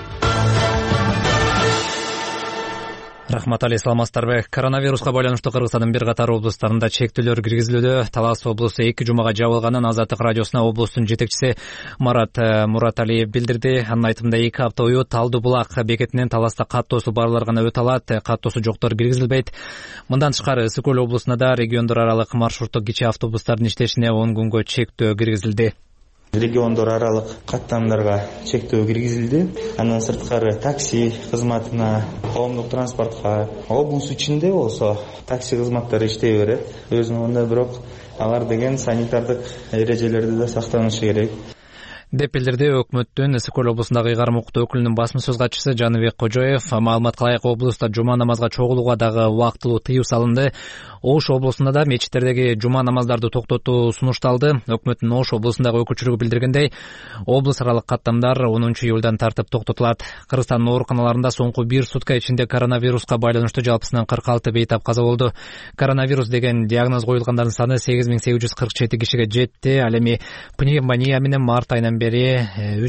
Рахмат, Али, саламатсыздарбы? Коронавируска байланыштуу Кыргызстандын бир катар облустарында чектөөлөр киргизилүүдө. Талас облусу 2 жумага жабылганын Азаттык радиосуна облустун жетекчиси Марат Мураталиев билдирди. Анын айтымында 2 апта бою Талды булак бекетинен Таласта каттоосу барлар гана өтө алат, каттоосу жоктор киргизилбейт. Мындан тышкары Ысык Көл облусунда да региондор аралык маршруттук кичи автобустардын иштешине 10 күнгө чектөө киргизилди. Региондор аралык каттамдарга чектөө киргизилди. Андан сырткары такси кызматына, коомдук транспортко, облус ичинде болсо такси кызматтары иштей берет. Өзүнүн бирок алар деген санитардык эрежелерди да сактанышы керек деп билдирди өкмөттүн Ысык Көл облусундагы ыйгарым укуктуу өкүлүнүн басма сөз катчысы Жаныбек Кожоев. Маалымат кылайык, облуста жума намазга чогулууга дагы убактылуу тыюу салынды. Ош облусунда да мечиттердеги жума намаздарды токтотуу сунушталды. Өкмөттүн Ош облусундагы өкүлчүлүгү билдиргендей, облус аралык каттамдар 10-июлдан тартып токтотулат. Кыргызстандын ооруканаларында соңку 1 сутка ичинде коронавируска байланыштуу жалпысынан 46 бейтап каза болду. Коронавирус деген диагноз коюлгандардын саны 8847 кишиге жетти. Ал эми пневмония менен март айынан бери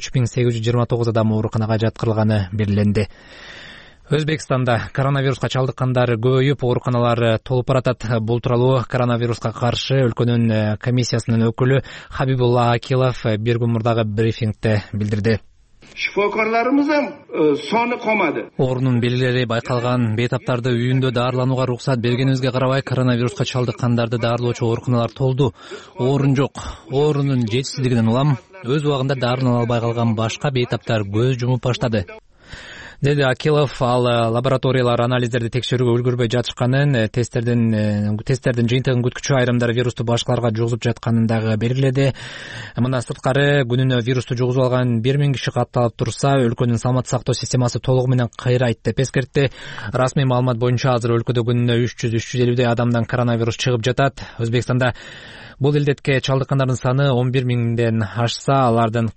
3829 адам ооруканага жаткырылганы белгиленди. Өзбекстанда коронавируска чалдыккандар көбөйүп, ооруканалар толуп баратат. Бул тууралуу коронавируска каршы өлкөнүн комиссиясынын өкүлү Хабибулла Акилов бир күн мурдагы брифингде билдирди. Shifokorlarimizam soni qolmadi. Оорунун белгилери байкалган бейтаптарды үйүндө даарыланууга уруксат бергенибизге карабай, коронавируска чалдыккандарды даарылоочу ооруканалар толду. Орун жок. Оорунун жетишсиздигинен улам өз убагында даарылана албай калган башка бейтаптар көз жумуп баштады, деди Акилов. Ал лабораториялар анализдерди текшерүүгө үлгүрбөй жатышканын, тесттердин жыйынтыгын күткүчү айрымдар вирусту башкаларга жугузуп жатканын дагы белгиледи. Мындан сырткары, күнүнө вирусту жугузуп алган 1000 киши катталып турса, өлкөнүн саламаттык сактоо системасы толугу менен кыйрайт деп эскертти. Расмий маалымат боюнча азыр өлкөдө күнүнө 300-350 адамдан коронавирус чыгып жатат. Өзбекстанда бул илдетке чалдыккандардын саны 11 миңден ашса, алардын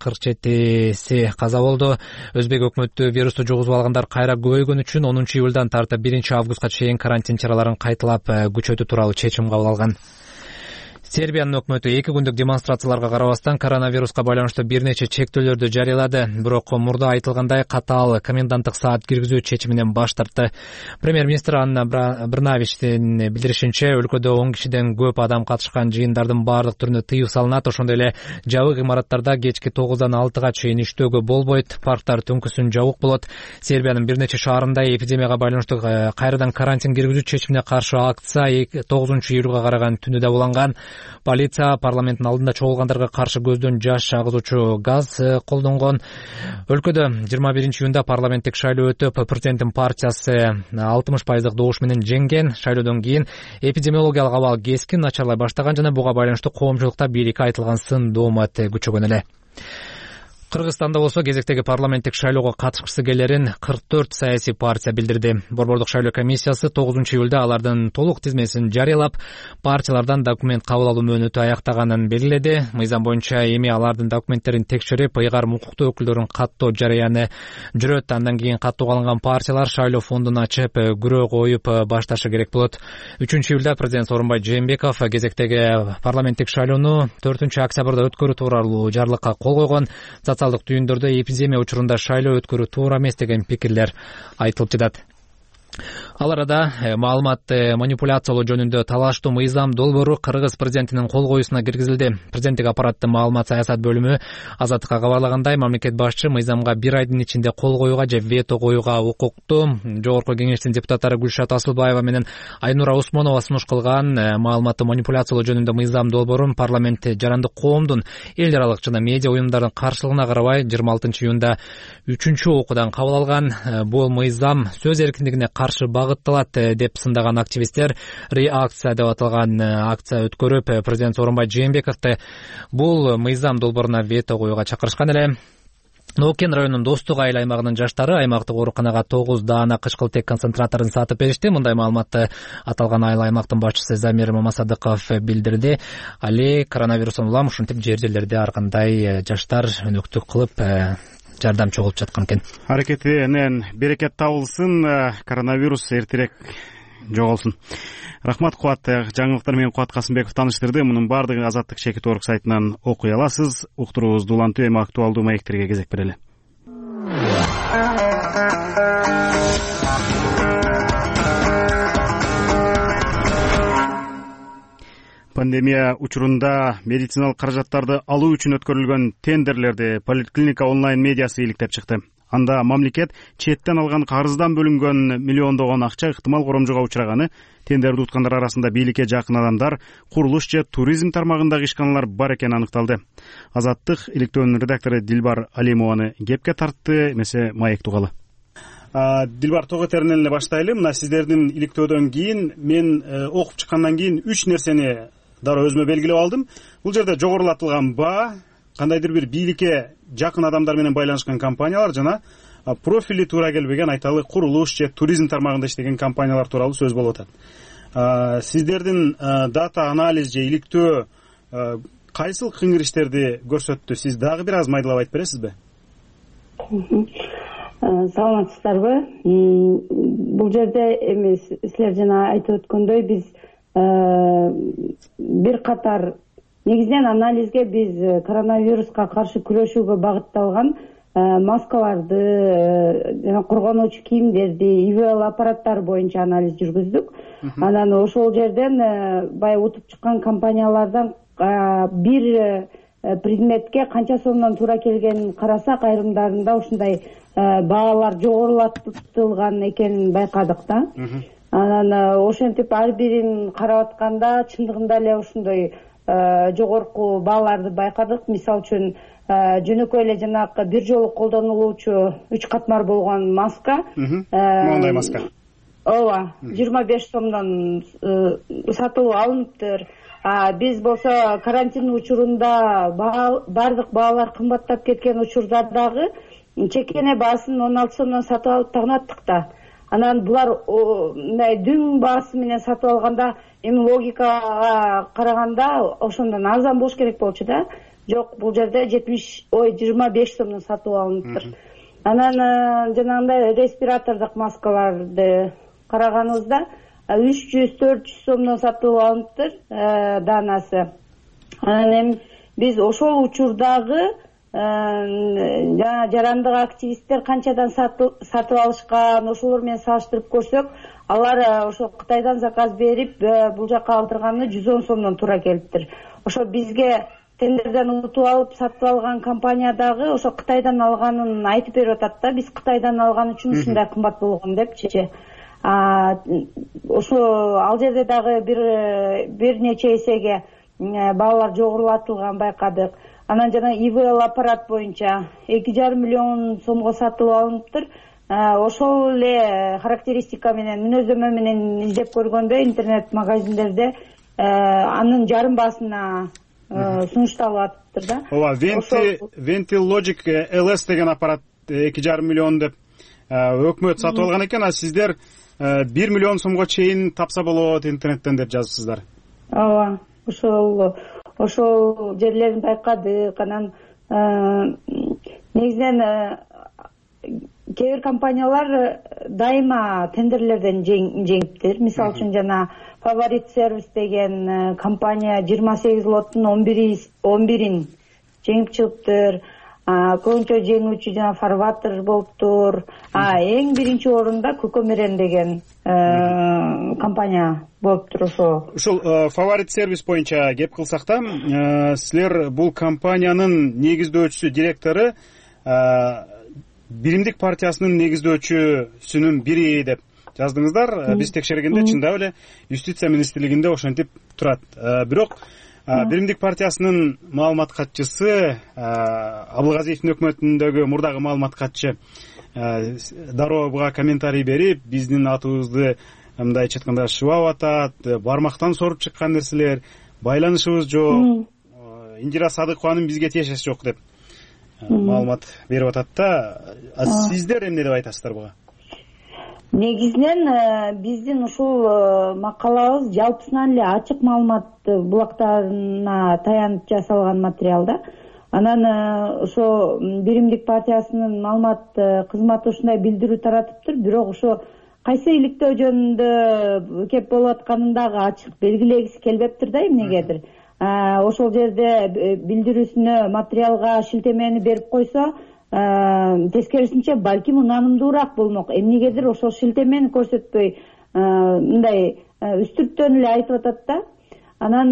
47си каза болду. Өзбек өкмөтү вирусту жугузуп алгандар кайра көбөйгөн үчүн 10-июлдан тартып 1-августка чейин карантин чараларын кайталап күчөтүү тууралуу чечим кабыл алган. Сербиянын өкмөтү 2 күндүк демонстрацияларга карабастан коронавируска байланыштуу бир нече чектөөлөрдү жарыялады. Бирок мурда айтылгандай катаал коменданттык саат киргизүү чечиминен баш тартты. Премьер-министр Анна Брнавичтин билдиришинче, өлкөдө 10 кишиден көп адам катышкан жыйындардын баардык түрүнө тыюу салынат. Ошондой эле жабык имараттарда кечки 9-дан 6-га чейин иштөөгө болбойт. Парктар түнкүсүн жабык болот. Сербиянын бир нече шаарында эпидемияга байланыштуу кайрадан карантин киргизүү чечимине каршы акция 9-июлга караган түнү да уланган. Полиция парламенттин алдында чогулгандарга каршы көздөн жаш агызуучу газ колдонгон. Өлкөдө 21-июнда парламенттик шайлоо өтүп, президенттин партиясы 60% добуш менен жеңген. Шайлоодон кийин эпидемиологиялык абал кескин начарлай баштаган жана буга байланыштуу коомчулукта бийликке айтылган сын доомат күчөгөн эле. Кыргызстанда болсо кезектеги парламенттик шайлоого катышкысы келерин 44 саясий партия билдирди. Борбордук шайлоо комиссиясы 9-июлда алардын толук тизмесин жарыялап, партиялардан документ кабыл алуу мөөнөтү аяктаганын белгиледи. Мыйзам боюнча эми алардын документтерин текшерип, ыйгарым укуктуу өкүлдөрүн каттоо жарыяны жүрөт. Андан кийин каттоого алынган партиялар шайлоо фондун ачып, күрөө коюп башташы керек болот. 3-июлда президент Сооронбай Жээнбеков кезектеги парламенттик шайлоону 4-октябрда өткөрүү тууралуу жарлыкка кол койгон. Социалдык түйүндөрдө эпидемия учурунда шайлоо өткөрүү туура эмес деген пикирлер айтылып жатат. Ал арада маалыматты манипуляциялоо жөнүндө талаштуу мыйзам долбоору Кыргыз президентинин кол коюусуна киргизилди. Президенттик аппараттын маалымат саясат бөлүмү Азаттыкка кабарлагандай, мамлекет башчы мыйзамга 1 айдын ичинде кол коюуга же вето коюуга укуктуу. Жогорку кеңештин депутаттары Гүлшат Асылбаева менен Айнура Усмонова сунуш кылган маалыматты манипуляциялоо жөнүндө мыйзам долбоорун парламент жарандык коомдун, эл аралык жана медиа уюмдардын каршылыгына карабай 26-июнда 3-окуудан кабыл алган. Бул мыйзам сөз эркиндигине каршы багытталат деп сындаган активисттер реакция деп аталган акция өткөрүп, президент Сооронбай Жээнбековду бул мыйзам долбооруна вето коюуга чакырышкан эле. Нокен районунун Достук айыл аймагынын жаштары аймактык ооруканага 9 даана кычкылтек концентраторун сатып беришти. Мындай маалыматты аталган айыл аймактын башчысы Замир Мамасадыков билдирди. Али коронавирустан улам ушинтип жер-жерлерде ар кандай жаштар өнөктүк кылып жардам чогулуп жаткан экен. Аракетинен берекет табылсын, коронавирус эртерээк жоголсун. Рахмат Кубат. Жаңылыктар менен Кубат Касымбеков тааныштырды. Мунун баардыгы Азаттык Шекит.орг сайтынан окуй аласыз. Уктуруубузду улантып, эми актуалдуу маектерге кезек берели. Пандемия учурунда медициналык каражаттарды алуу үчүн өткөрүлгөн тендерлерди Поликлиника онлайн медиасы иликтеп чыкты. Анда мамлекет четтен алган карыздан бөлүнгөн миллиондогон акча ыктымал коромжуга учураганы, тендерди уткандар арасында бийликке жакын адамдар, курулуш же туризм тармагындагы ишканалар бар экени аныкталды. Азаттык иликтөөнүн редактору Дилбар Алимованы кепке тартты, эмесе маек тугалы. Дилбар, тоо кетеринен эле баштайлы. Мына сиздердин иликтөөдөн кийин мен окуп чыккандан кийин 3 нерсени дароо өзүмө белгилеп алдым. Бул жерде жогорулатылган баа, кандайдыр бир бийликке жакын адамдар менен байланышкан компаниялар жана профили туура келбеген, айталы, курулуш же туризм тармагында иштеген компаниялар тууралуу сөз болуп атат. Сиздердин дата анализ же иликтөө кайсыл кыңгыр иштерди көрсөттү? Сиз дагы бир аз майдалап айтып бересизби? Саламатсыздарбы? Бул жерде эми силер жана айтып өткөндөй биз бир катар негизинен анализге биз коронавируска каршы күрөшүүгө багытталган маскаларды жана коргонуучу кийимдерди, ИВЛ аппараттары боюнча анализ жүргүздүк. Анан ошол жерден баягы утуп чыккан компаниялардан бир предметке канча сомдон туура келгенин карасак, айрымдарында ушундай баалар жогорулатылган экенин байкадык да. Анан ошентип ар бирин карап атканда чындыгында эле ушундай жогорку бааларды байкадык. Мисалы үчүн жөнөкөй эле жанагы бир жолу колдонулуучу 3 катмар болгон маска, моундай маска, ооба, 25 сомдон сатылып алыныптыр. Биз болсо карантин учурунда бардык баалар кымбаттап кеткен учурдардагы чекене баасын 16 сомдон сатып алып тагнаттык да. Анан булар мындай дүң баасы менен сатып алганда, эми логикага караганда ошондон арзан болуш керек болчу да. Жок, бул жерде 25 сомдон сатып алыныптыр. Анан жанагындай респиратордук маскаларды караганыбызда 300-400 сомдон сатып алыныптыр даанасы. Анан эми биз ошол учурдагы жарандык активисттер канчадан сатып алышкан, ошолор менен салыштырып көрсөк, алар ошо Кытайдан заказ берип бул жакка алдырганы 110 сомдон туура келиптир. Ошо бизге тендерден утуп алып сатып алган компания дагы ошо Кытайдан алганын айтып берип атат да. Биз Кытайдан алган үчүн ушундай кымбат болгон депчи. Ошо ал жерде дагы бир нече эсеге баалар жогорулатылган байкадык. Анан жана ИВЛ аппарат боюнча 2,5 миллион сомго сатылып алыныптыр. Ошол эле характеристика менен, мүнөздөмө менен издеп көргөндө интернет магазиндерде анын жарым баасына сунушталып атыптыр да. Ооба, VentiLogic LS деген аппарат 2,5 миллион деп өкмөт сатып алган экен, а сиздер 1 миллион сомго чейин тапса болот интернеттен деп жазыпсыздар. Ооба, ошол жерлерин байкадык. Анан негизинен кээ бир компаниялар дайыма тендерлерден жеңиптир. Мисалы үчүн жана Фаворит сервис деген компания 28 лоттун 11-ин жеңип чыгыптыр. Көбүнчө жеңүүчү жана Фарватер болуптур. Эң биринчи орунда Көкөмерен деген компания болуптур. Ушул Фаворит сервис боюнча кеп кылсак да, силер бул компаниянын негиздөөчүсү, директору Биримдик партиясынын негиздөөчүсүнүн бири деп жаздыңыздар. Биз текшергенде чындап эле юстиция министрлигинде ошентип турат. Бирок Биримдик партиясынын маалымат катчысы, Абылгазиевдин өкмөтүндөгү мурдагы маалымат катчы дароо буга комментарий берип, биздин атыбызды мындайча айтканда шыбап атат, бармактан соруп чыккан нерселер, байланышыбыз жок, Индира Садыкованын бизге тиешеси жок деп маалымат берип атат да. Сиздер эмне деп айтасыздар буга? Негизинен биздин ушул макалабыз жалпысынан эле ачык маалымат булактарына таянып жасалган материал да. Анан ошо Биримдик партиясынын маалымат кызматы ушундай билдирүү таратыптыр, бирок ошо кайсы иликтөө жөнүндө кеп болуп атканын дагы ачык белгилегиси келбептир да эмнегедир. Ошол жерде билдирүүсүнө материалга шилтемени берип койсо, тескерисинче балким унанымдуураак болмок. Эмнегедир ошол шилтемени көрсөтпөй мындай үстүрттөн эле айтып атат да. Анан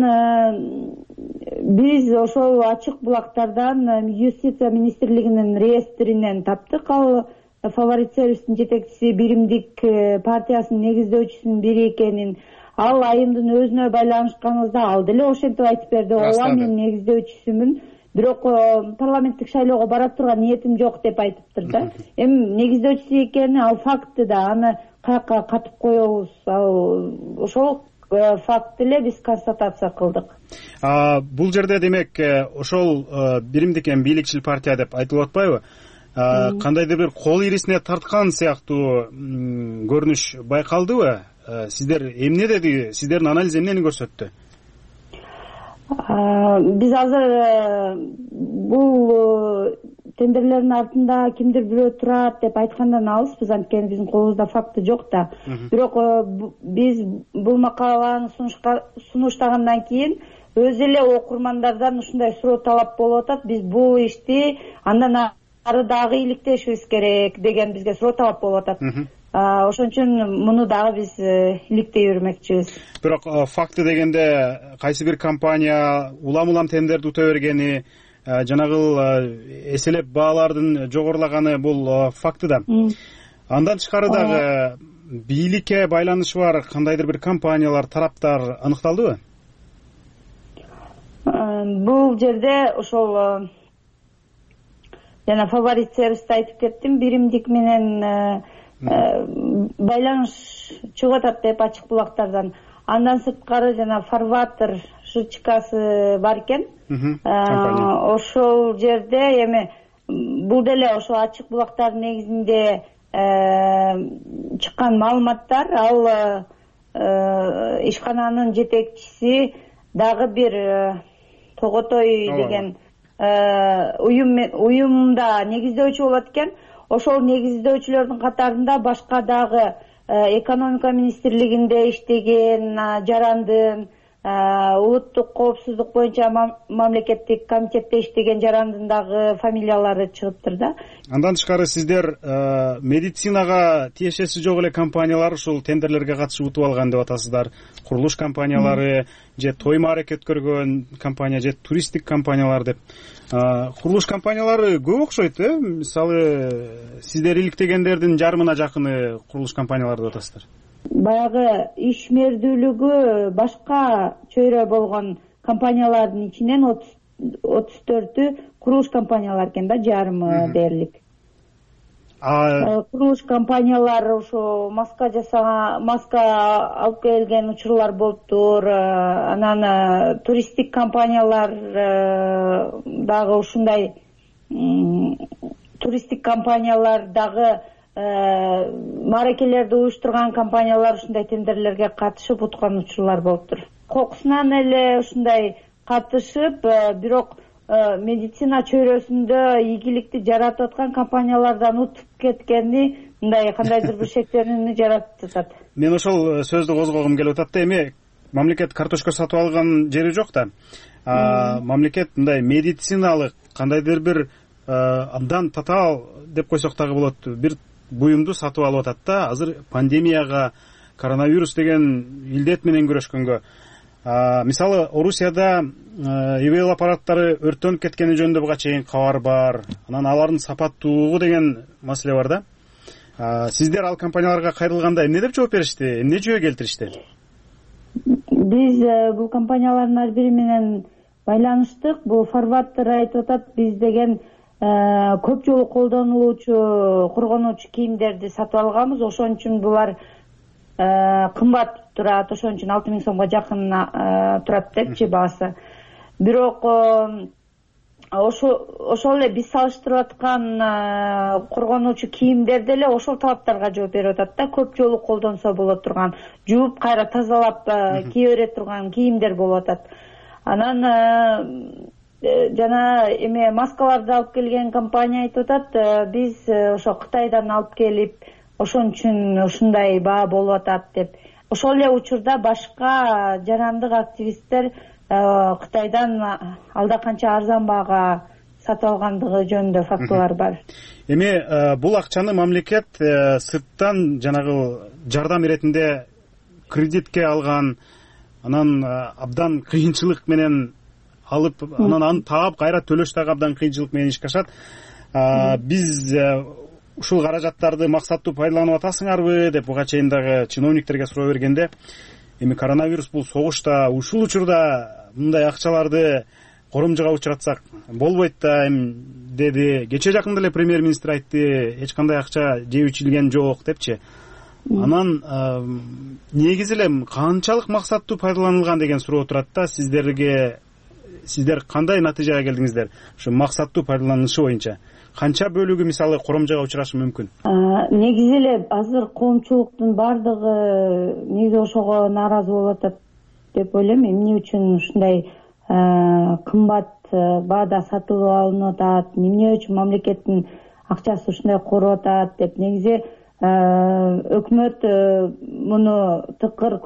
биз ошол ачык булактардан юстиция министрлигинин реестринен таптык. Ал Фаворит сервистин жетекчиси Биримдик партиясынын негиздөөчүсүнүн бири экенин, ал айымдын өзүнө байланышканыбызда ал деле ошентип айтып берди. Ооба, мен негиздөөчүсүмүн, бирок парламенттик шайлоого бара турган ниетим жок деп айтыптыр да. Эми негиздөөчүсү экени ал факты да, аны каяка катып коебуз? Ал ошол факт эле биз констатация кылдык. Бул жерде демек ошол Биримдик эми бийликчил партия деп айтылып атпайбы? Кандайдыр бир кол ирисине тарткан сыяктуу көрүнүш байкалдыбы? Сиздер эмне деди? Сиздердин анализ эмнени көрсөттү? Биз азыр бул тендерлердин артында кимдир бирөө турат деп айткандан алыспыз, анткени биздин колубузда факты жок да. Бирок биз бул макаланы сунуштагандан кийин өз эле окурмандардан ушундай суроо талап болуп атат. Биз бул ишти андан ары дагы иликтешибиз керек деген бизге суроо талап болуп атат. Ошон үчүн муну дагы биз иликтей бермекчибиз. Бирок факты дегенде кайсы бир компания улам тендерди ута бергени, жанагыл эселеп баалардын жогорулаганы бул факты да. Андан тышкары дагы бийликке байланышы бар кандайдыр бир компаниялар, тараптар аныкталдыбы? Бул жерде ошол жана Фаворит сервисти айтып кеттим, Биримдик менен байланыш чыгып атат деп ачык булактардан. Андан сырткары жана Фарватер шырчыкасы бар экен. Ошол жерде эми бул деле ошол ачык булактардын негизинде чыккан маалыматтар. Ал ишкананын жетекчиси дагы бир Тоготой деген уюмда негиздөөчү болот экен. Ошол негиздөөчүлөрдүн катарында башка дагы экономика министрлигинде иштеген жарандын, улуттук коопсуздук боюнча мамлекеттик комитетте иштеген жарандын дагы фамилиялары чыгыптыр да. Андан тышкары сиздер медицинага тиешеси жок эле компаниялар ушул тендерлерге катышып утуп алган деп атасыздар. Курулуш компаниялары же тойма аракет көргөн компания же туристтик компаниялар деп. Курулуш компаниялары көп окшойт, мисалы сиздер иликтегендердин жарымына жакыны курулуш компаниялары деп атасыздар. Баягы ишмердүүлүгү башка чөйрө болгон компаниялардын ичинен 34 курулуш компаниялар экен да, жарымы дээрлик. Курулуш компаниялар ошо маска алып келген учурлар болуптур. Анан туристтик компаниялар дагы ушундай туристтик компаниялар дагы мааракелерди уюштурган компаниялар ушундай тендерлерге катышып уткан учурлар болуптур. Кокусунан эле ушундай катышып, бирок медицина чөйрөсүндө ийгиликти жаратып аткан компаниялардан утуп кеткени мындай кандайдыр бир шектенүүнү жаратып жатат. Мен ошол сөздү козгогум келип атат да. Эми мамлекет картошка сатып алган жери жок да. Мамлекет мындай медициналык кандайдыр бир абдан татаал деп койсок дагы болот, бир буюмду сатып алып атат да. Азыр пандемияга, коронавирус деген илдет менен күрөшкөнгө. Мисалы Орусияда ИВЛ аппараттары өрттөнүп кеткени жөнүндө буга чейин кабар бар. Анан алардын сапаттуулугу деген маселе бар да. Сиздер ал компанияларга кайрылганда эмне деп жооп беришти? Эмне жөө келтиришти? Биз бул компаниялардын ар бири менен байланыштык. Бул фарвардер айтып атат, биз деген көп жолу колдонулуучу коргонуучу кийимдерди сатып алганбыз. Ошон үчүн булар кымбат турат, ошон үчүн 6000 сомго жакын турат депчи баасы. Бирок ошол эле биз салыштырып аткан коргонуучу кийимдер деле ошол талаптарга жооп берип атат да. Көп жолу колдонсо боло турган, жууп кайра тазалап кие бере турган кийимдер болуп атат. Анан жана эме маскаларды алып келген компания айтып атат, биз ошо Кытайдан алып келип, ошон үчүн ушундай баа болуп атат деп. Ошол эле учурда башка жарандык активисттер Кытайдан алда канча арзан баага сатып алгандыгы жөнүндө фактылар бар. Эми бул акчаны мамлекет сырттан жанагы жардам иретинде кредитке алган, анан абдан кыйынчылык менен алып, анан аны таап кайра төлөш дагы абдан кыйынчылык менен ишке ашат. Биз ушул каражаттарды максаттуу пайдаланып атасыңарбы деп буга чейин дагы чиновниктерге суроо бергенде, эми коронавирус бул согушта, ушул учурда мындай акчаларды коромжуга учуратсак болбойт да деди. Кечээ жакында эле премьер-министр айтты, эч кандай акча жеп ичилген жок депчи. Анан негизи эле канчалык максаттуу пайдаланылган деген суроо турат да. Сиздер кандай натыйжага келдиңиздер ушу максаттуу пайдаланышы боюнча? Канча бөлүгү мисалы коромжуга учурашы мүмкүн? Негизи эле азыр коомчулуктун бардыгы негизи ошого нааразы болуп атат деп ойлойм. Эмне үчүн ушундай кымбат баада сатылып алынып атат, эмне үчүн мамлекеттин акчасы ушундай короп атат деп. Негизи өкмөт муну тыкыр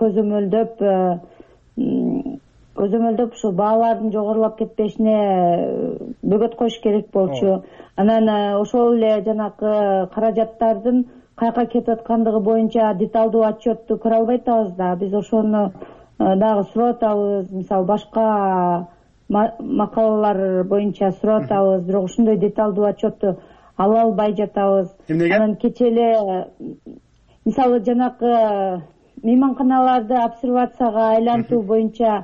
көзөмөлдөп ушул баалардын жогорулап кетпешине бөгөт коюш керек болчу. Анан ошол эле жанакы каражаттардын каяка кетип аткандыгы боюнча деталдуу отчетту көрө албай атабыз да. Биз ошону дагы сурап атабыз. Мисалы башка макалалар боюнча сурап атабыз, бирок ушундай деталдуу отчетту ала албай жатабыз. Эмнеге? Анан кечээ эле мисалы жанакы мейманканаларды обсервацияга айлантуу боюнча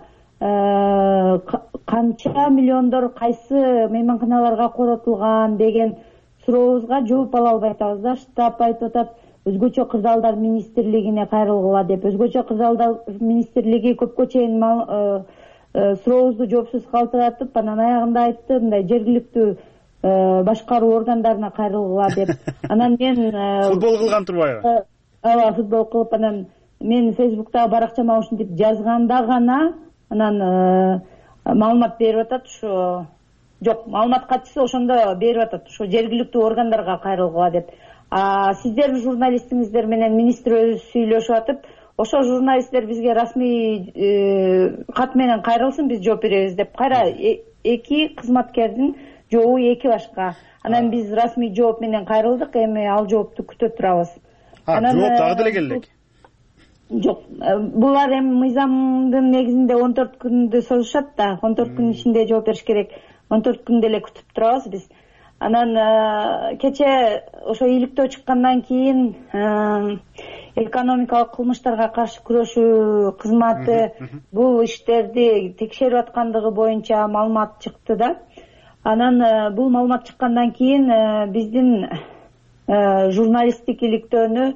канча миллиондор кайсы мейманканаларга коротулган деген сурообузга жооп ала албай атабыз да. Штаб айтып атат, өзгөчө кырдаалдар министрлигине кайрылгыла деп. Өзгөчө кырдаалдар министрлиги көпкө чейин сурообузду жоопсуз калтыратып, анан аягында айтты, мындай жергиликтүү башкаруу органдарына кайрылгыла деп. Анан мен футбол кылган турбайбы? Ооба, футбол кылып, анан мен Фейсбуктагы баракчама ушинтип жазганда гана анан маалымат берип атат. Ушу жок, маалымат катчысы ошондо берип атат, ушу жергиликтүү органдарга кайрылгыла деп. Сиздердин журналистиңиздер менен министр өзү сүйлөшүп атып, ошо журналисттер бизге расмий кат менен кайрылсын, биз жооп беребиз деп. Кайра эки кызматкердин жообу эки башка. Анан биз расмий жооп менен кайрылдык, эми ал жоопту күтө турабыз. Жооп дагы деле келди? Жок, булар эми мыйзамдын негизинде 14 күндү созушат да. 14 күн ичинде жооп бериш керек. 14 күндө эле күтүп турабыз биз. Анан кечээ ошо иликтөө чыккандан кийин экономикалык кылмыштарга каршы күрөшүү кызматы бул иштерди текшерип аткандыгы боюнча маалымат чыкты да. Анан бул маалымат чыккандан кийин биздин журналисттик иликтөөнү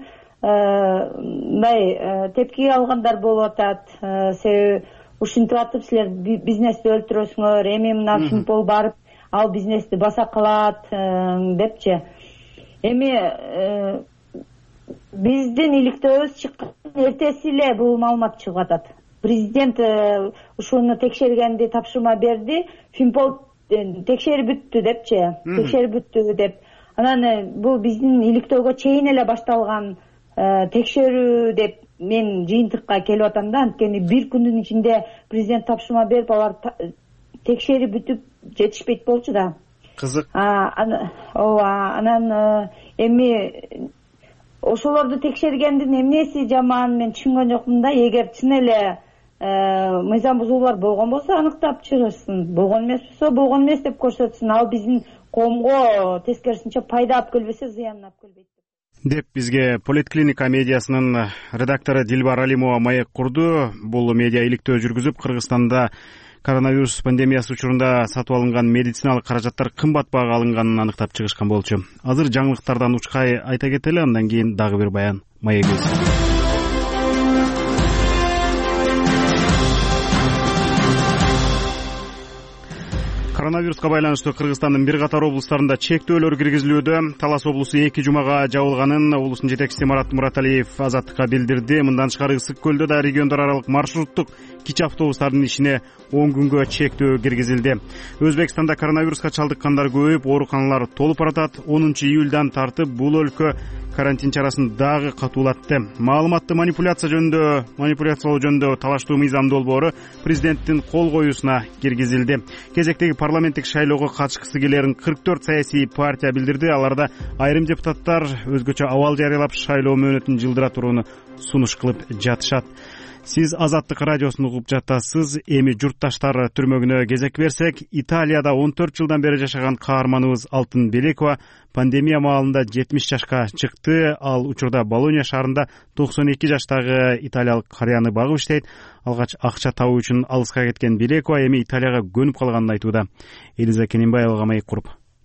мындай тепкиге алгандар болуп атат. Себеби ушинтип атып силер бизнести өлтүрөсүңөр, эми мына Финпол барып ал бизнести баса калат депчи. Эми биздин иликтөөбүз чыккан эртеси эле бул маалымат чыгып атат. Президент ушуну текшергенди тапшырма берди. Финпол текшерип бүттү депчи. Текшерип бүттү деп. Анан бул биздин иликтөөгө чейин эле башталган текшерүү деп мен жыйынтыкка келип атам да. Анткени бир күндүн ичинде президент тапшырма берип алар текшерип бүтүп жетишпейт болчу да. Кызык. Ооба, анан эми ошолорду текшергендин эмнеси жаман мен түшүнгөн жокмун да. Эгер чын эле мыйзам бузуулар болгон болсо аныктап чыгышсын, болгон эмес болсо болгон эмес деп көрсөтсүн. Ал биздин коомго тескерисинче пайда алып келбесе, зыянын алып келбейт деп бизге Политклиника медиасынын редактору Дилбар Алимова маек курду. Бул медиа иликтөө жүргүзүп, Кыргызстанда коронавирус пандемиясы учурунда сатып алынган медициналык каражаттар кымбат баага алынганын аныктап чыгышкан болчу. Азыр жаңылыктардан учкай айта кетели, андан кийин дагы бир баян маегибиз. Коронавируска байланыштуу Кыргызстандын бир катар облустарында чектөөлөр киргизилүүдө. Талас облусу 2 жумага жабылганын облустун жетекчиси Марат Мураталиев Азаттыкка билдирди. Мындан тышкары Ысык көлдө да региондор аралык маршруттук кичи автобустардын ишине 10 күнгө чектөө киргизилди. Өзбекстанда коронавируска чалдыккандар көбөйүп, ооруканалар толуп баратат. 10 июлдан тартып бул өлкө карантин чарасын дагы катуулатты. Маалыматты манипуляциялоо жөнүндө талаштуу мыйзам долбоору президенттин кол коюусуна киргизилди. Кезектеги парламенттик шайлоого катышкысы келерин 44 саясий партия билдирди. Аларда айрым депутаттар өзгөчө абал жарыялап шайлоо мөөнөтүн жылдыра турууну сунуш кылып жатышат. Сиз Азаттык радиосун угуп жатасыз. Эми журтташтар түрмөгүнө кезек берсек, Италияда 14 жылдан бери жашаган каарманыбыз Алтын Белекова пандемия маалында 70 жашка чыкты. Ал учурда Болония шаарында 92 жаштагы италиялык карыяны багып иштейт. Алгач акча табуу үчүн алыска кеткен Белекова эми Италияга көнүп калганын айтууда. Элиза Кененбаевага маек куруп.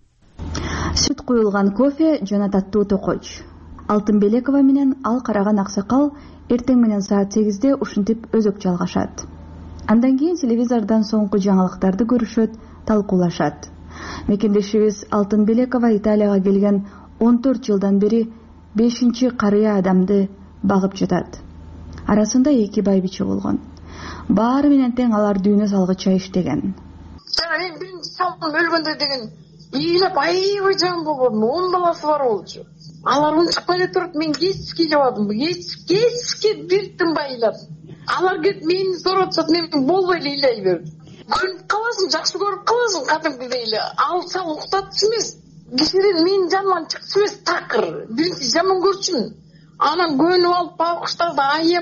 Сүт куюлган кофе жана таттуу токоч. Алтын Белекова менен ал караган аксакал эртең менен саат 8-де ушинтип өзөк жалгашат. Андан кийин телевизордон соңку жаңылыктарды көрүшөт, талкуулашат. Мекендешибиз Алтын Белекова Италияга келген 14 жылдан бери 5-чи карыя адамды багып жатат. Арасында 2 байбиче болгон. Баары менен тең алар дүйнө салгыча иштеген. Мен биринчи салым өлгөндө деген ыйлап аябай жан болгон, 10 баласы бар болчу. Алар унчукпай эле туруп, мен кечке жабадым. Кечке бир тынбай ыйладым. Алар келип мени сурашат, мен болбой эле ыйлай бердим. Көрүп каласың, жакшы көрүп каласың, кадимкидей эле. Алсаң уктатчу эмес, кишиден менин жаныман чыкчу эмес, такыр. Биринчи жаман көрчүмүн. Анан көнүп алып багыштарды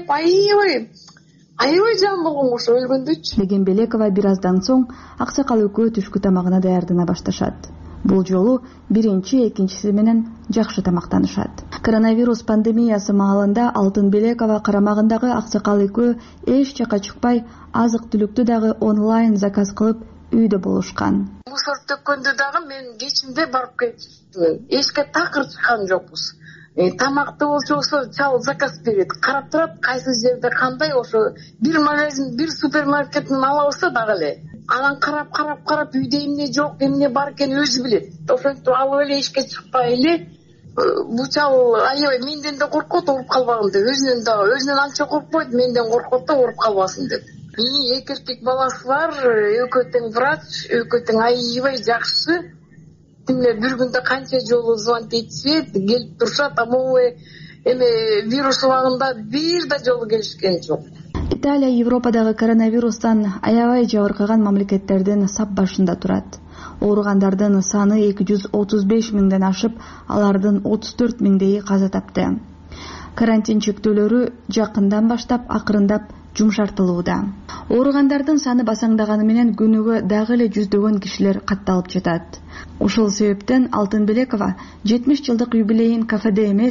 аябай жан болгон ошо өлгөндөчү. Деген Белекова бир аздан соң аксакал экөө түшкү тамагына даярдана башташат. Бул жолу биринчи, экинчиси менен жакшы тамактанышат. Коронавирус пандемиясы маалында Алтын Белекова карамагындагы аксакал экөө эч жака чыкпай, азык-түлүктү дагы онлайн заказ кылып үйдө болушкан. Мусор төккөндө дагы мен кечинде барып кетиптимин. Эчке такыр чыккан жокпуз. Тамакты болсо чал заказ берет, карап турат, кайсы жерде кандай, ошо бир магазин, бир супермаркеттен алабызса дагы эле. Анан карап үйдө эмне жок, эмне бар экенин өзү билет. Ошентип алып эле эчке чыкпай эле. Бул чал аябай менден да коркот, ооруп калбагын деп. Өзүнөн анча коркпойт, менден коркот да ооруп калбасын деп. 2 эркек баласы бар, экөө тең врач, экөө тең аябай жакшы. Тимлер бир күндө канча жолу звонить этишет, келип турушат, а могу эми вирус убагында бир да жолу келишкен жок. Италия Европадагы коронавирустан аябай жабыркаган мамлекеттердин сап башында турат. Ооругандардын саны 235 миңден ашып, алардын 34 миңдейи каза тапты. Карантин чектөөлөрү жакындан баштап акырындап жумшартылууда. Ооругандардын саны басаңдаганы менен күнүгө дагы эле жүздөгөн кишилер катталып жатат. Ушул себептен Алтын Белекова 70 жылдык юбилейин кафеде эмес,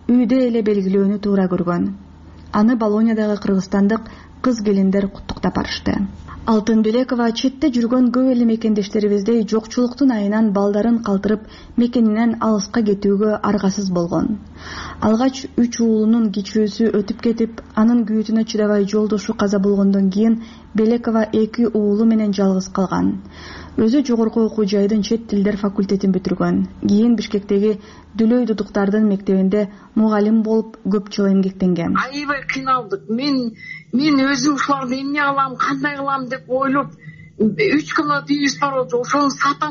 үйдө эле белгилөөнү туура көргөн. Аны Болоньядагы кыргызстандык кыз келиндер куттуктап барышты. Алтынбелекова четте жүргөн көп эле мекендештерибиздей жокчулуктун айынан балдарын калтырып мекенинен алыска кетүүгө аргасыз болгон. Алгач 3 уулунун кичүүсү өтүп кетип, анын күйүүтүнө чыдабай жолдошу каза болгондон кийин Белекова 2 уулу менен жалгыз калган. Өзү жогорку окуу жайдын чет тилдер факультетин бүтүргөн. Кийин Бишкектеги Дүлөй Дудуктардын мектебинде мугалим болуп көп жыл эмгектенген. Аябай кыйналдык. Мен өзүм ушуларды эмне кылам, кандай кылам деп ойлоп, 3 күнөт үйүбүз бар болчу. Ошону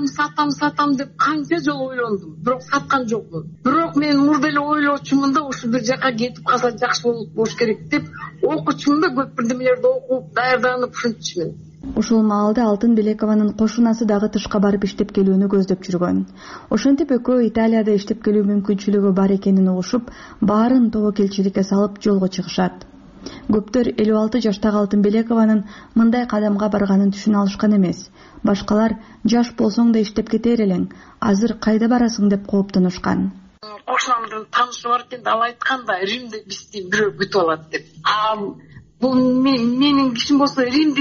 сатам деп канча жолу ойлондум. Бирок саткан жокмун. Бирок мен мурда эле ойлочумун да, ушу бир жака кетип калса жакшы болуш керек деп окучумун да, көп бирдемелерди окуп, даярданып ушинтчимин. Ушул маалда Алтынбелекованын кошунасы дагы тышка барып иштеп келүүнү көздөп жүргөн. Ошентип экөө Италияда иштеп келүү мүмкүнчүлүгү бар экенин угушуп, баарын тобокелчиликке салып жолго чыгышат. Көптөр 56 жаштагы Алтынбелекованын мындай кадамга барганын түшүнө алышкан эмес. Башкалар жаш болсоң да иштеп кетер элең, азыр кайда барасың деп кооптонушкан. Кошунамдын таанышы бар экен, ал айтканда Римде бизди бирөө күтүп алат деп. Бул менин кишим болсо Рим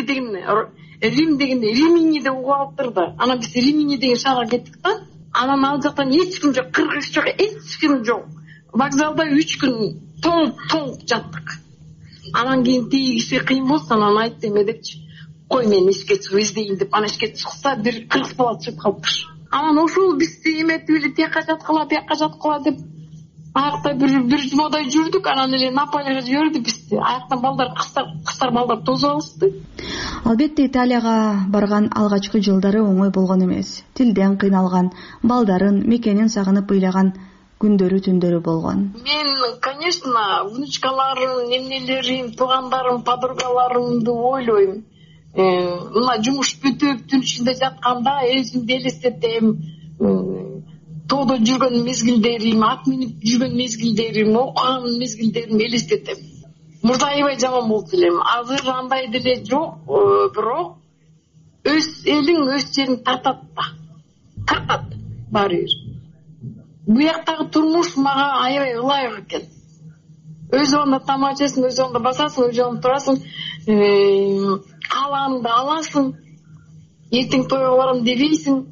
дегенде Римини деп угуп алыптыр да. Анан биз Римини деген шаарга кеттик да. Анан ал жактан эч ким жок, кыргыз жок, эч ким жок. Вокзалда 3 күн тоң жаттык. Анан кийин тиги киши кыйын болсо, анан айтты эме депчи. Кой мен ишке чыгып издейин деп, анан ишке чыкса бир кыргыз бала чыгып калыптыр. Анан ошол бизди эметип эле тияка жаткыла деп аякта бир жумадай жүрдүк, анан эле Наполига жиберди бизди. Аяктан балдар, кыздар балдар тосуп алышты. Албетте Италияга барган алгачкы жылдары оңой болгон эмес. Тилден кыйналган, балдарын, мекенин сагынып ыйлаган күндөрү түндөрү болгон. Мен, конечно, внучкаларым, эмнелерим, туугандарым, подругаларымды ойлойм. Мына жумуш бүтүп, түн ичинде жатканда өзүмдү элестетем. Тоодо жүргөн мезгилдерим, ат минип жүргөн мезгилдерим, окуган мезгилдерим элестетем. Мурда аябай жаман болуп элем. Азыр андай деле жок, бирок өз элиң өз жерин тартат баары бир. Буяктагы турмуш мага аябай ылайык экен. Өз жолунда тамак жейсиң, өз жолунда басасың, өз жолунда турасың, каалааныңды аласың, эртең тойго барам дебейсиң,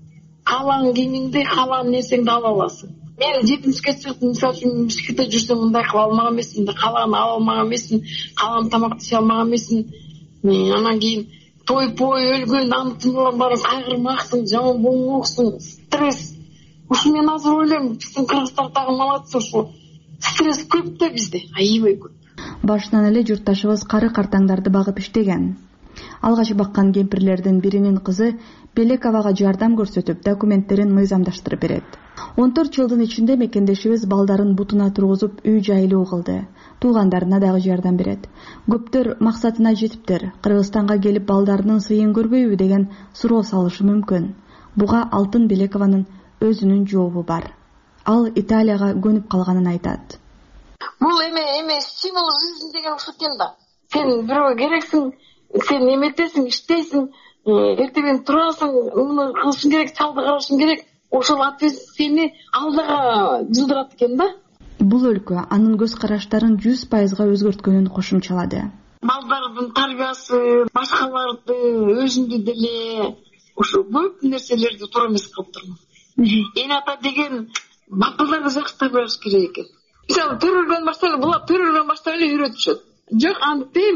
каалаан кийимиңди, каалаан нерсеңди ала аласың. Мен 7-ке чыгып, мисалы үчүн Бишкекте жүрсөм мындай кыла алмаган эмесмин, каалаан ала алмаган эмесмин, каалаан тамакты иче алмаган эмесмин. Анан кийин той-пой өлгөн, аны тыңдаган баарын кайгырмаксың, жаман болмоксуң, стресс. Ушу мен азыр ойлойм, биздин кыргыздар дагы молодцы, ушу стресс көп да бизде, аябай көп. Башынан эле журтташыбыз кары картаңдарды багып иштеген. Алгач баккан кемпирлердин биринин кызы Белековага жардам көрсөтүп, документтерин мыйзамдаштырып берет. 14 жылдын ичинде мекендешибиз балдарын бутуна тургузуп үй жайлуу кылды. Туугандарына дагы жардам берет. Көптөр максатына жетиптир. Кыргызстанга келип балдарынын сыйын көрбөйбү деген суроо салышы мүмкүн. Буга Алтынбелекованын өзүнүн жообу бар. Ал Италияга көнүп калганын айтат. Бул эме стимул жизни деген ушул экен да. Сен бирөөгө керексиң, сен эметесиң, иштейсиң, эртең турасың, муну кылышың керек, чалды карашың керек. Ошол ответственность сени алдыга жылдырат экен да. Бул өлкө анын көз караштарын 100% өзгөрткөнүн кошумчалады. Балдардын тарбиясы, башкаларды, өзүндү деле ошо көп нерселерди туура эмес кылып турмун. Эне ата деген бакылдарды жакшы тарбиялаш керек экен. Мисалы төрөлгөн баштап эле, булар төрөлгөн баштап эле үйрөтүшөт. Жок, антип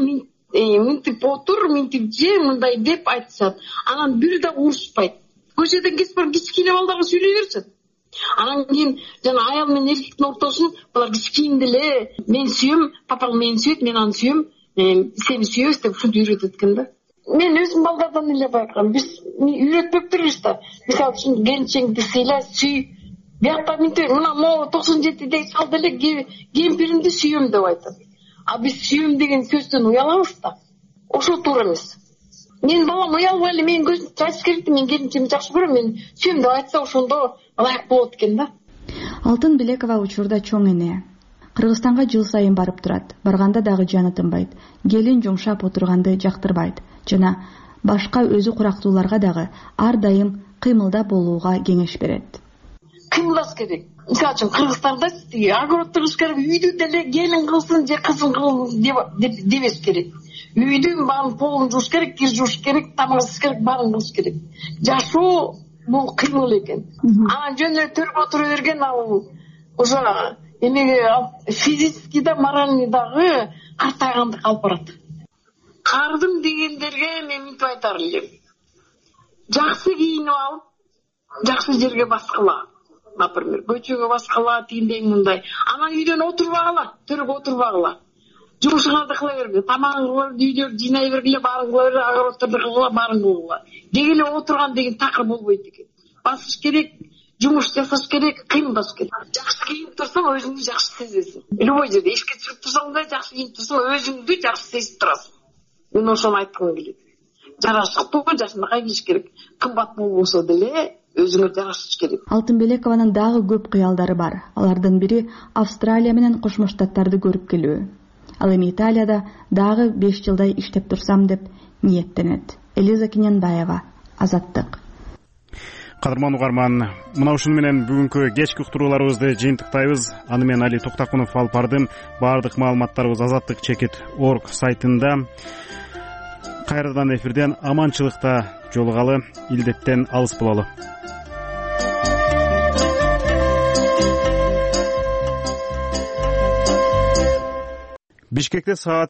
минтип отур, минтип же, мындай деп айтышат. Анан бир да урушпайт. Көчөдөн кесип барып кичкене балдарга сүйлөй беришет. Анан кийин жана аял менен эркектин ортосун булар кичкейинде эле мен сүйөм, папаң мени сүйөт, мен аны сүйөм, сени сүйөбүз деп ушинтип үйрөтөт экен да. Мен өзүм балдардан эле байкагам. Биз үйрөтпөптүрбүз да. Мисалы үчүн келинчеңди сыйла, сүй. Биякта мына могу 97-деги чал деле кемпиримди сүйөм деп айтат. А биз сүйөм деген сөздөн уялабыз да. Ошол туура эмес. Мен балам уялбай эле менин көзүмдү ачыш керек, мен келинчемди жакшы көрөм, мен сүйөм деп айтса ошондо ылайык болот экен да. Алтынбелекова учурда чоң эне. Кыргызстанга жыл сайын барып турат. Барганда дагы жаны тынбайт. Келин жумшап отурганды жактырбайт. Жана башка өзү курактууларга дагы ар дайым кыймылда болууга кеңеш берет. Кыймылдаш керек. мисалы үчүн Кыргызстанда огородду кылыш керек, үйдү деле келин кылсын же кызым кылсын дебеш керек. Үйдүн баарын полун жууш керек, кир жууш керек, тамак ысыш керек, баарын кылыш керек. Жашоо бул кыймыл экен. Анан жөн эле төрүп отура берген ал уже эмеге физически да моральный дагы картайгандык алып барат. Кардым дегендерге мен мынтип айтар элем. Жакшы кийинип алып, жакшы жерге баскыла. Например, көчөгө баскыла, тигиндей мындай. Анан үйдөн отурбагыла, төрүп отурбагыла. Жумушуңарды кыла берге, тамагыңды үйдө жыйнай бергиле, баарын кыла берге, огороддорду кылгыла, баарын кылгыла. Дегеле отурган деген такыр болбойт экен. Басыш керек, жумуш жасаш керек, кыймылдаш керек. Жакшы кийинип турсаң, өзүңдү жакшы сезесиң. Любой жерде эшикке чыгып турсаң да, жакшы кийинип турсаң, өзүңдү жакшы сезип турасың. Мен ошону айткым келет. Жарашыктуу жашынакай кийиш керек. Кымбат болбосо деле өзүңө жарашыш керек. Алтынбелекованын дагы көп кыялдары бар. Алардын бири Австралия менен Кошмо Штаттарды көрүп келүү. Ал эми Италияда дагы 5 жылдай иштеп турсам деп ниеттенет. Элиза Кененбаева, Азаттык. Кадырман угарман, мына ушуну менен бүгүнкү кечки уктурууларыбызды жыйынтыктайбыз. Аны менен Али Токтакунов алып бардым. Баардык маалыматтарыбыз azattik.org сайтында. Кайрадан эфирден аманчылыкта жолугалы, илдеттен алыс бололу. Бишкекте саат